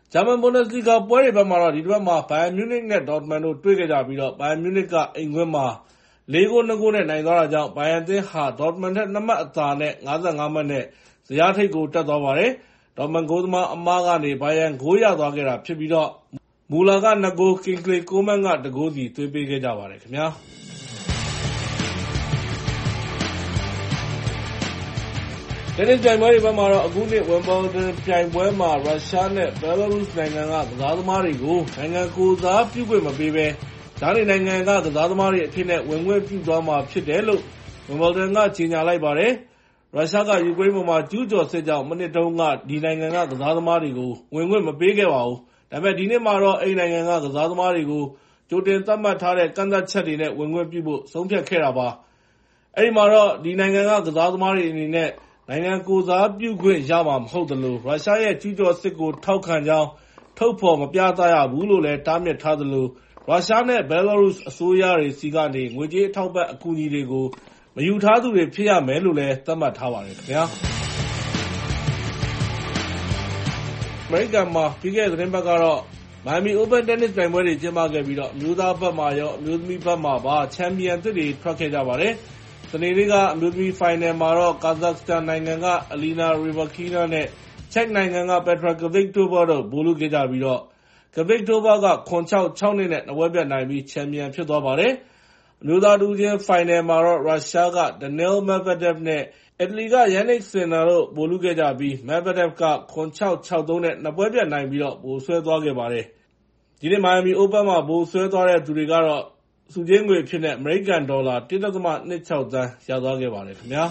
ဂျာမန်ဘွန်ဒက်စလီဂါပွဲတွေဘက်မှာတော့ဒီတစ်ပတ်မှာဘိုင်ယန်မြူးနစ်နဲ့ဒေါ့တမန်တို့တွေ့ခဲ့ကြပြီးတော့ဘိုင်ယန်မြူးနစ်ကအိမ်ကွင်းမှာ4-2 နဲ့နိုင်သွားတာကြောင့်ဘိုင်ယန်အသင်းဟာဒေါ့တမန်ထက်2 မှတ်အသာနဲ့55 မှတ်နဲ့ဇယားထိပ်ကိုတက်သွားပါတယ်။ဒေါ့တမန်ဂိုးသမားအမားကနေဘိုင်ယန်ဂိုးရသွားခဲ့တာဖြစ်ပြီးတော့မူလာက2 ဂိုးကင်ကလီကိုမန်က1 ဂိုးစီသွင်းပေးခဲ့ကြပါတယ်ခင်ဗျာ။တင်းနစ်ပြိုင်ပွဲတွေဘက်မှာတော့အခုနှစ်ဝင်ဘော်လ်ဒန်ပြိုင်ပွဲမှာရုရှားနဲ့ဘယ်လာရုစ်နိုင်ငံကကစားသမားတွေကိုနိုင်ငံကိုယ်စားပြုခွင့်မပေးဘဲဂျာမနီနိုင်ငံကကစားသမားတွေအဖြစ်နဲ့ဝင်ခွင့်ပြုသွားမှာဖြစ်တယ်လို့ဝင်ဘော်လ်ဒန်ကကြေညာလိုက်ပါတယ်။ရုရှားကယူကရိန်းပေါ်မှာကျူးကျော်စစ်ကြောင့်မနှစ်တုန်းကဒီနိုင်ငံကကစားသမားတွေကိုဝင်ခွင့်မပေးခဲ့ပါဘူး။ဒါပေမဲ့ဒီနှစ်မှာတော့အဲဒီနိုင်ငံကကစားသမားတွေကိုကြိုတင်သတ်မှတ်ထားတဲ့ကန့်သတ်ချက်တွေနဲ့ဝင်ခွင့်ပြုဖို့ဆုံးဖြတ်ခဲ့တာပါ။အဲဒီမှာတော့ဒီနိုင်ငံကကစားသမားတွေအနေနဲ့နိုင်ငံကိုယ်စားပြုခွင့်ရမှာမဟုတ်သလိုရုရှားရဲ့ကျူးကျော်စစ်ကိုထောက်ခံကြောင်းထုတ်ဖော်မပြသရဘူးလို့လည်းတားမြစ်ထားသလိုရုရှားနဲ့ဘယ်လာရုစ်အစိုးရတွေဆီကနေငွေကြေးအထောက်ပံ့အကူအညီတွေကိုမယူထားသူတွေဖြစ်ရမယ်လို့လည်းသတ်မှတ်ထားပါတယ်ခင်ဗျာ။အမေရိကန်မှာပြီးခဲ့တဲ့သတင်းပတ်ကတော့မိုင်ယာမီအိုပန်တင်းနစ်ပြိုင်ပွဲတွေကျင်းပခဲ့ပြီးတော့အမျိုးသားဘက်မှာရောအမျိုးသမီးဘက်မှာပါချန်ပီယံသစ်တွေထွက်ခဲ့ကြပါတယ်။စနေနေ့ကအမျိုးသမီးဖိုင်နယ်မှာတော့ကာဇက်စတန်နိုင်ငံကအလီနာရီဗာကီနာနဲ့ချက်နိုင်ငံကပက်ထရာကဗစ်တိုဗာတို့ဗိုလ်လုခဲ့ကြပြီးတော့ကဗစ်တိုဗာက 6-6 နဲ့2 ပွဲပြတ်နိုင်ပြီးချန်ပီယံဖြစ်သွားပါတယ်။အမျိုးသားတူချင်းဖိုင်နယ်မှာတော့ရုရှားကဒနီလ်မက်ဗက်ဒက်နဲ့အီတလီကယန်နစ်စင်နာတို့ဗိုလ်လုခဲ့ကြပြီးမက်ဗက်ဒက်က 6-6 နဲ့2 ပွဲပြတ်နိုင်ပြီးတော့ဗိုလ်ဆွဲသွားခဲ့ပါတယ်။ဒီနေ့မိုင်ယာမီအိုပန်မှာဗိုလ်ဆွဲသွားတဲ့သူတွေကတော့စုချင်းငွေအဖြစ်နဲ့အမေရိကန်ဒေါ်လာ 1.26 သန်းရသွားခဲ့ပါတယ်ခင်ဗျာ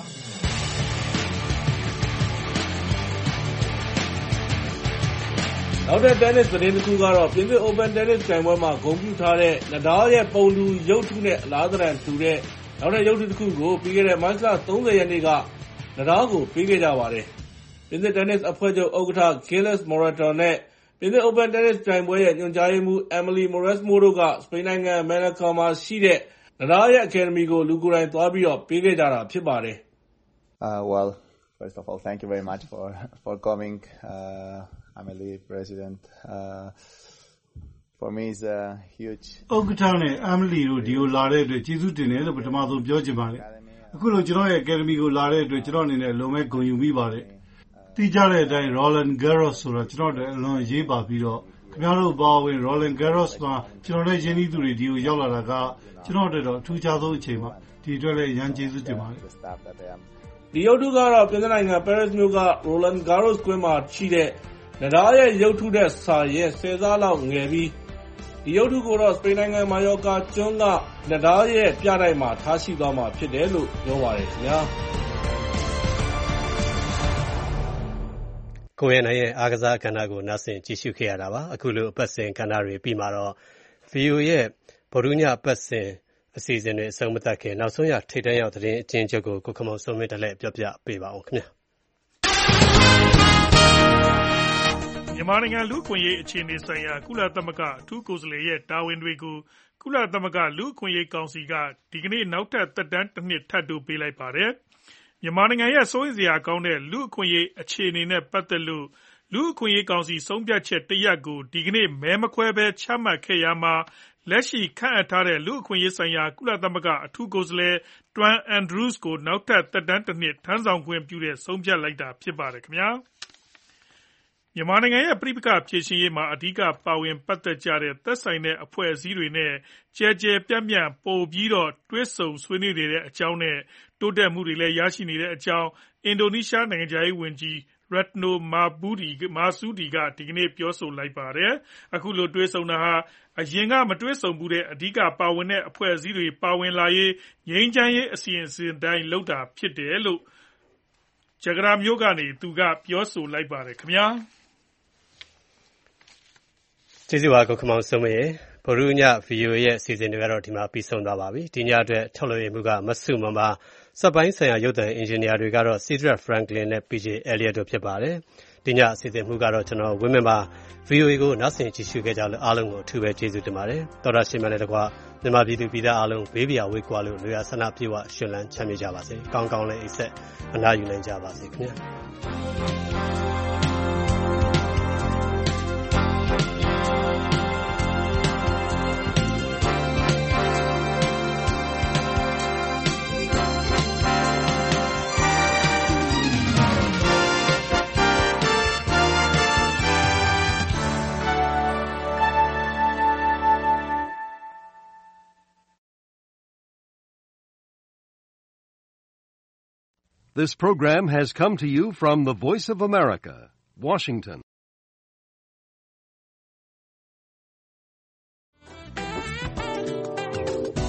။နောက်ထပ်တင်းနစ်သတင်းတစ်ခုကတော့ပြင်သစ်အိုပန်တင်းနစ်ပြိုင်ပွဲမှာဂုဏ်ပြုထားတဲ့နဒါးရဲ့ပုံတူရုပ်ထုနဲ့အလားသဏ္ဍာန်တူတဲ့နောက်ထပ်ရုပ်ထုတစ်ခုကိုပြီးခဲ့တဲ့မတ်လ 30 ရက်နေ့ကနဒါးကိုပေးခဲ့ကြပါတယ်။ပြင်သစ်တင်းနစ်အဖွဲ့ချုပ်ဥက္ကဋ္ဌ Gilles Moreton နဲ့ပြင်သစ်အိုပန်တင်းနစ်ပြိုင်ပွဲရဲ့ညွှန်ကြားရေးမှူး Emily Mauresmo တို့ကစပိန်နိုင်ငံမယ်နာကာမှာရှိတဲ့နဒါးရဲ့အကယ်ဒမီကိုလူကိုယ်တိုင်သွားပြီးတော့ပေးခဲ့ကြတာဖြစ်ပါတယ်။ Well, first of all, thank you very much for coming, Emily, President. For me, it's a huge. ဥက္ကဋ္ဌနဲ့ Emily တို့ဒီကိုလာတဲ့အတွက်ကျေးဇူးတင်တယ်လို့ပထမဆုံးပြောချင်ပါတယ်။အခုလိုကျွန်တော်ရဲ့အကယ်ဒမီကိုလာတဲ့အတွက်ကျွန်တော်အနေနဲ့လုံမဲ့ဂုဏ်ယူမိပါတယ်။သိကြတဲ့အတိုင်း Roland Garros ဆိုတော့ကျွန်တော်တို့အလွန်ရေးပါပြီးတော့ခင်ဗျားတို့ပါဝင် Roland Garros မှာကျွန်တော်နဲ့ရင်းနှီးသူတွေဒီကိုရောက်လာတာကကျွန်တော်တို့တော့အထူးခြားဆုံးအချိန်မှာဒီအတွက်လည်းရန်ကျေးဇူးတင်ပါတယ်။ဒီရုပ်ထုကတော့ပြင်သစ်နိုင်ငံ Paris မြို့က Roland Garros ကွင်းမှာရှိတဲ့နဒါးရဲ့ရုပ်ထုတဲ့စာရင်10 စားလောက်ငယ်ပြီးဒီရုပ်ထုကိုတော့စပိန်နိုင်ငံမာယော်ကာကျွန်းကနဒါးရဲ့ပြတိုက်မှာထားရှိသွားမှာဖြစ်တယ်လို့ပြောပါတယ်ခင်ဗျာ။ကိုရဲနိုင်ရဲ့အားကစားကဏ္ဍကိုနားဆင်ကြည့်ရှုခဲ့ရတာပါအခုလိုအပတ်စဉ်ကဏ္ဍတွေပြီးမှာတော့ VO ရဲ့ဗုဒ္ဓညအပတ်စဉ်အစီအစဉ်တွေအဆုံးမသတ်ခင်နောက်ဆုံးရထိပ်တန်းရောက်သတင်းအကျဉ်းချုပ်ကိုကိုခမောင်စုံမင်းတလဲပြောပြပေးပါအောင်ခင်ဗျာမြန်မာနိုင်ငံလူ့အခွင့်အရေးအခြေအနေဆိုင်ရာကုလသမဂ္ဂအထူးကိုယ်စားလှယ်ရဲ့တာဝန်တွေကိုကုလသမဂ္ဂလူ့အခွင့်အရေးကောင်စီကဒီကနေ့နောက်ထပ်သက်တမ်းတစ်နှစ်ထပ်တိုးပေးလိုက်ပါတယ်မြန်မာနိုင်ငံရဲ့စိုးရိမ်စရာကောင်းတဲ့လူ့အခွင့်အရေးအခြေအနေနဲ့ပတ်သက်လို့လူ့အခွင့်အရေးကောင်စီဆုံးဖြတ်ချက်တစ်ရပ်ကိုဒီကနေ့မဲမခွဲဘဲချမှတ်ခဲ့ရမှာလက်ရှိခန့်အပ်ထားတဲ့လူ့အခွင့်အရေးဆိုင်ရာကုလသမဂ္ဂအထူးကိုယ်စားလှယ် Tom Andrews ကိုနောက်ထပ်သက်တမ်းတစ်နှစ်ထမ်းဆောင်ခွင့်ပြုတဲ့ဆုံးဖြတ်လိုက်တာဖြစ်ပါတယ်ခင်ဗျာမြန်မာနိုင်ငံရဲ့ပြည်ပခါဖြည့်ရှင်ရေးမှာအဓိကပါဝင်ပတ်သက်ကြတဲ့သက်ဆိုင်တဲ့အဖွဲ့အစည်းတွေနဲ့ကြဲကြဲပြန့်ပြန့်ပို့ပြီးတော့တွဲဆုံဆွေးနွေးနေတဲ့အကြောင်းနဲ့တိုးတက်မှုတွေလည်းရရှိနေတဲ့အကြောင်းအင်ဒိုနီးရှားနိုင်ငံခြားရေးဝန်ကြီး Retno Marsudi ကဒီကနေ့ပြောဆိုလိုက်ပါတယ်အခုလိုတွဲဆုံတာဟာအရင်ကမတွဲဆုံဘူးတဲ့အဓိကပါဝင်တဲ့အဖွဲ့အစည်းတွေပါဝင်လာရေးငြိမ်းချမ်းရေးအစီအစဉ်တိုင်းလုပ်တာဖြစ်တယ်လို့ဂျဂရာမျိုးကနေသူကပြောဆိုလိုက်ပါတယ်ခင်ဗျာကျေးဇူးပါကိုခမောင်စုံမင်းဗုဒ္ဓည VOA ရဲ့အစီအစဉ်တွေကတော့ဒီမှာပြီးဆုံးသွားပါပြီဒီညအတွက်ထုတ်လွှင့်မှုကမဆုမမစက်ပိုင်းဆိုင်ရာရုပ်သံအင်ဂျင်နီယာတွေကတော့ Cedric Franklin နဲ့ PJ Elliott တို့ဖြစ်ပါတယ်ဒီညအစီအစဉ်မှုကတော့ကျွန်တော်ဝင်းမင်းပါ VOA ကိုနောက်ဆင်ကြည့်ရှုခဲ့ကြလို့အားလုံးကိုအထူးပဲကျေးဇူးတင်ပါတယ်တော်တာရှင်များလည်းတကွမြန်မာပြည်သူပြည်သားအားလုံးဘေးပြာဝေးကွာလို့လူရဆန္ဒပြေဝရှင်လန်းချမ်းမြေ့ကြပါစေကောင်းကောင်းလည်းအိပ်ဆက်အနားယူနိုင်ကြပါစေခင်ဗျာ This program has come to you from the Voice of America, Washington.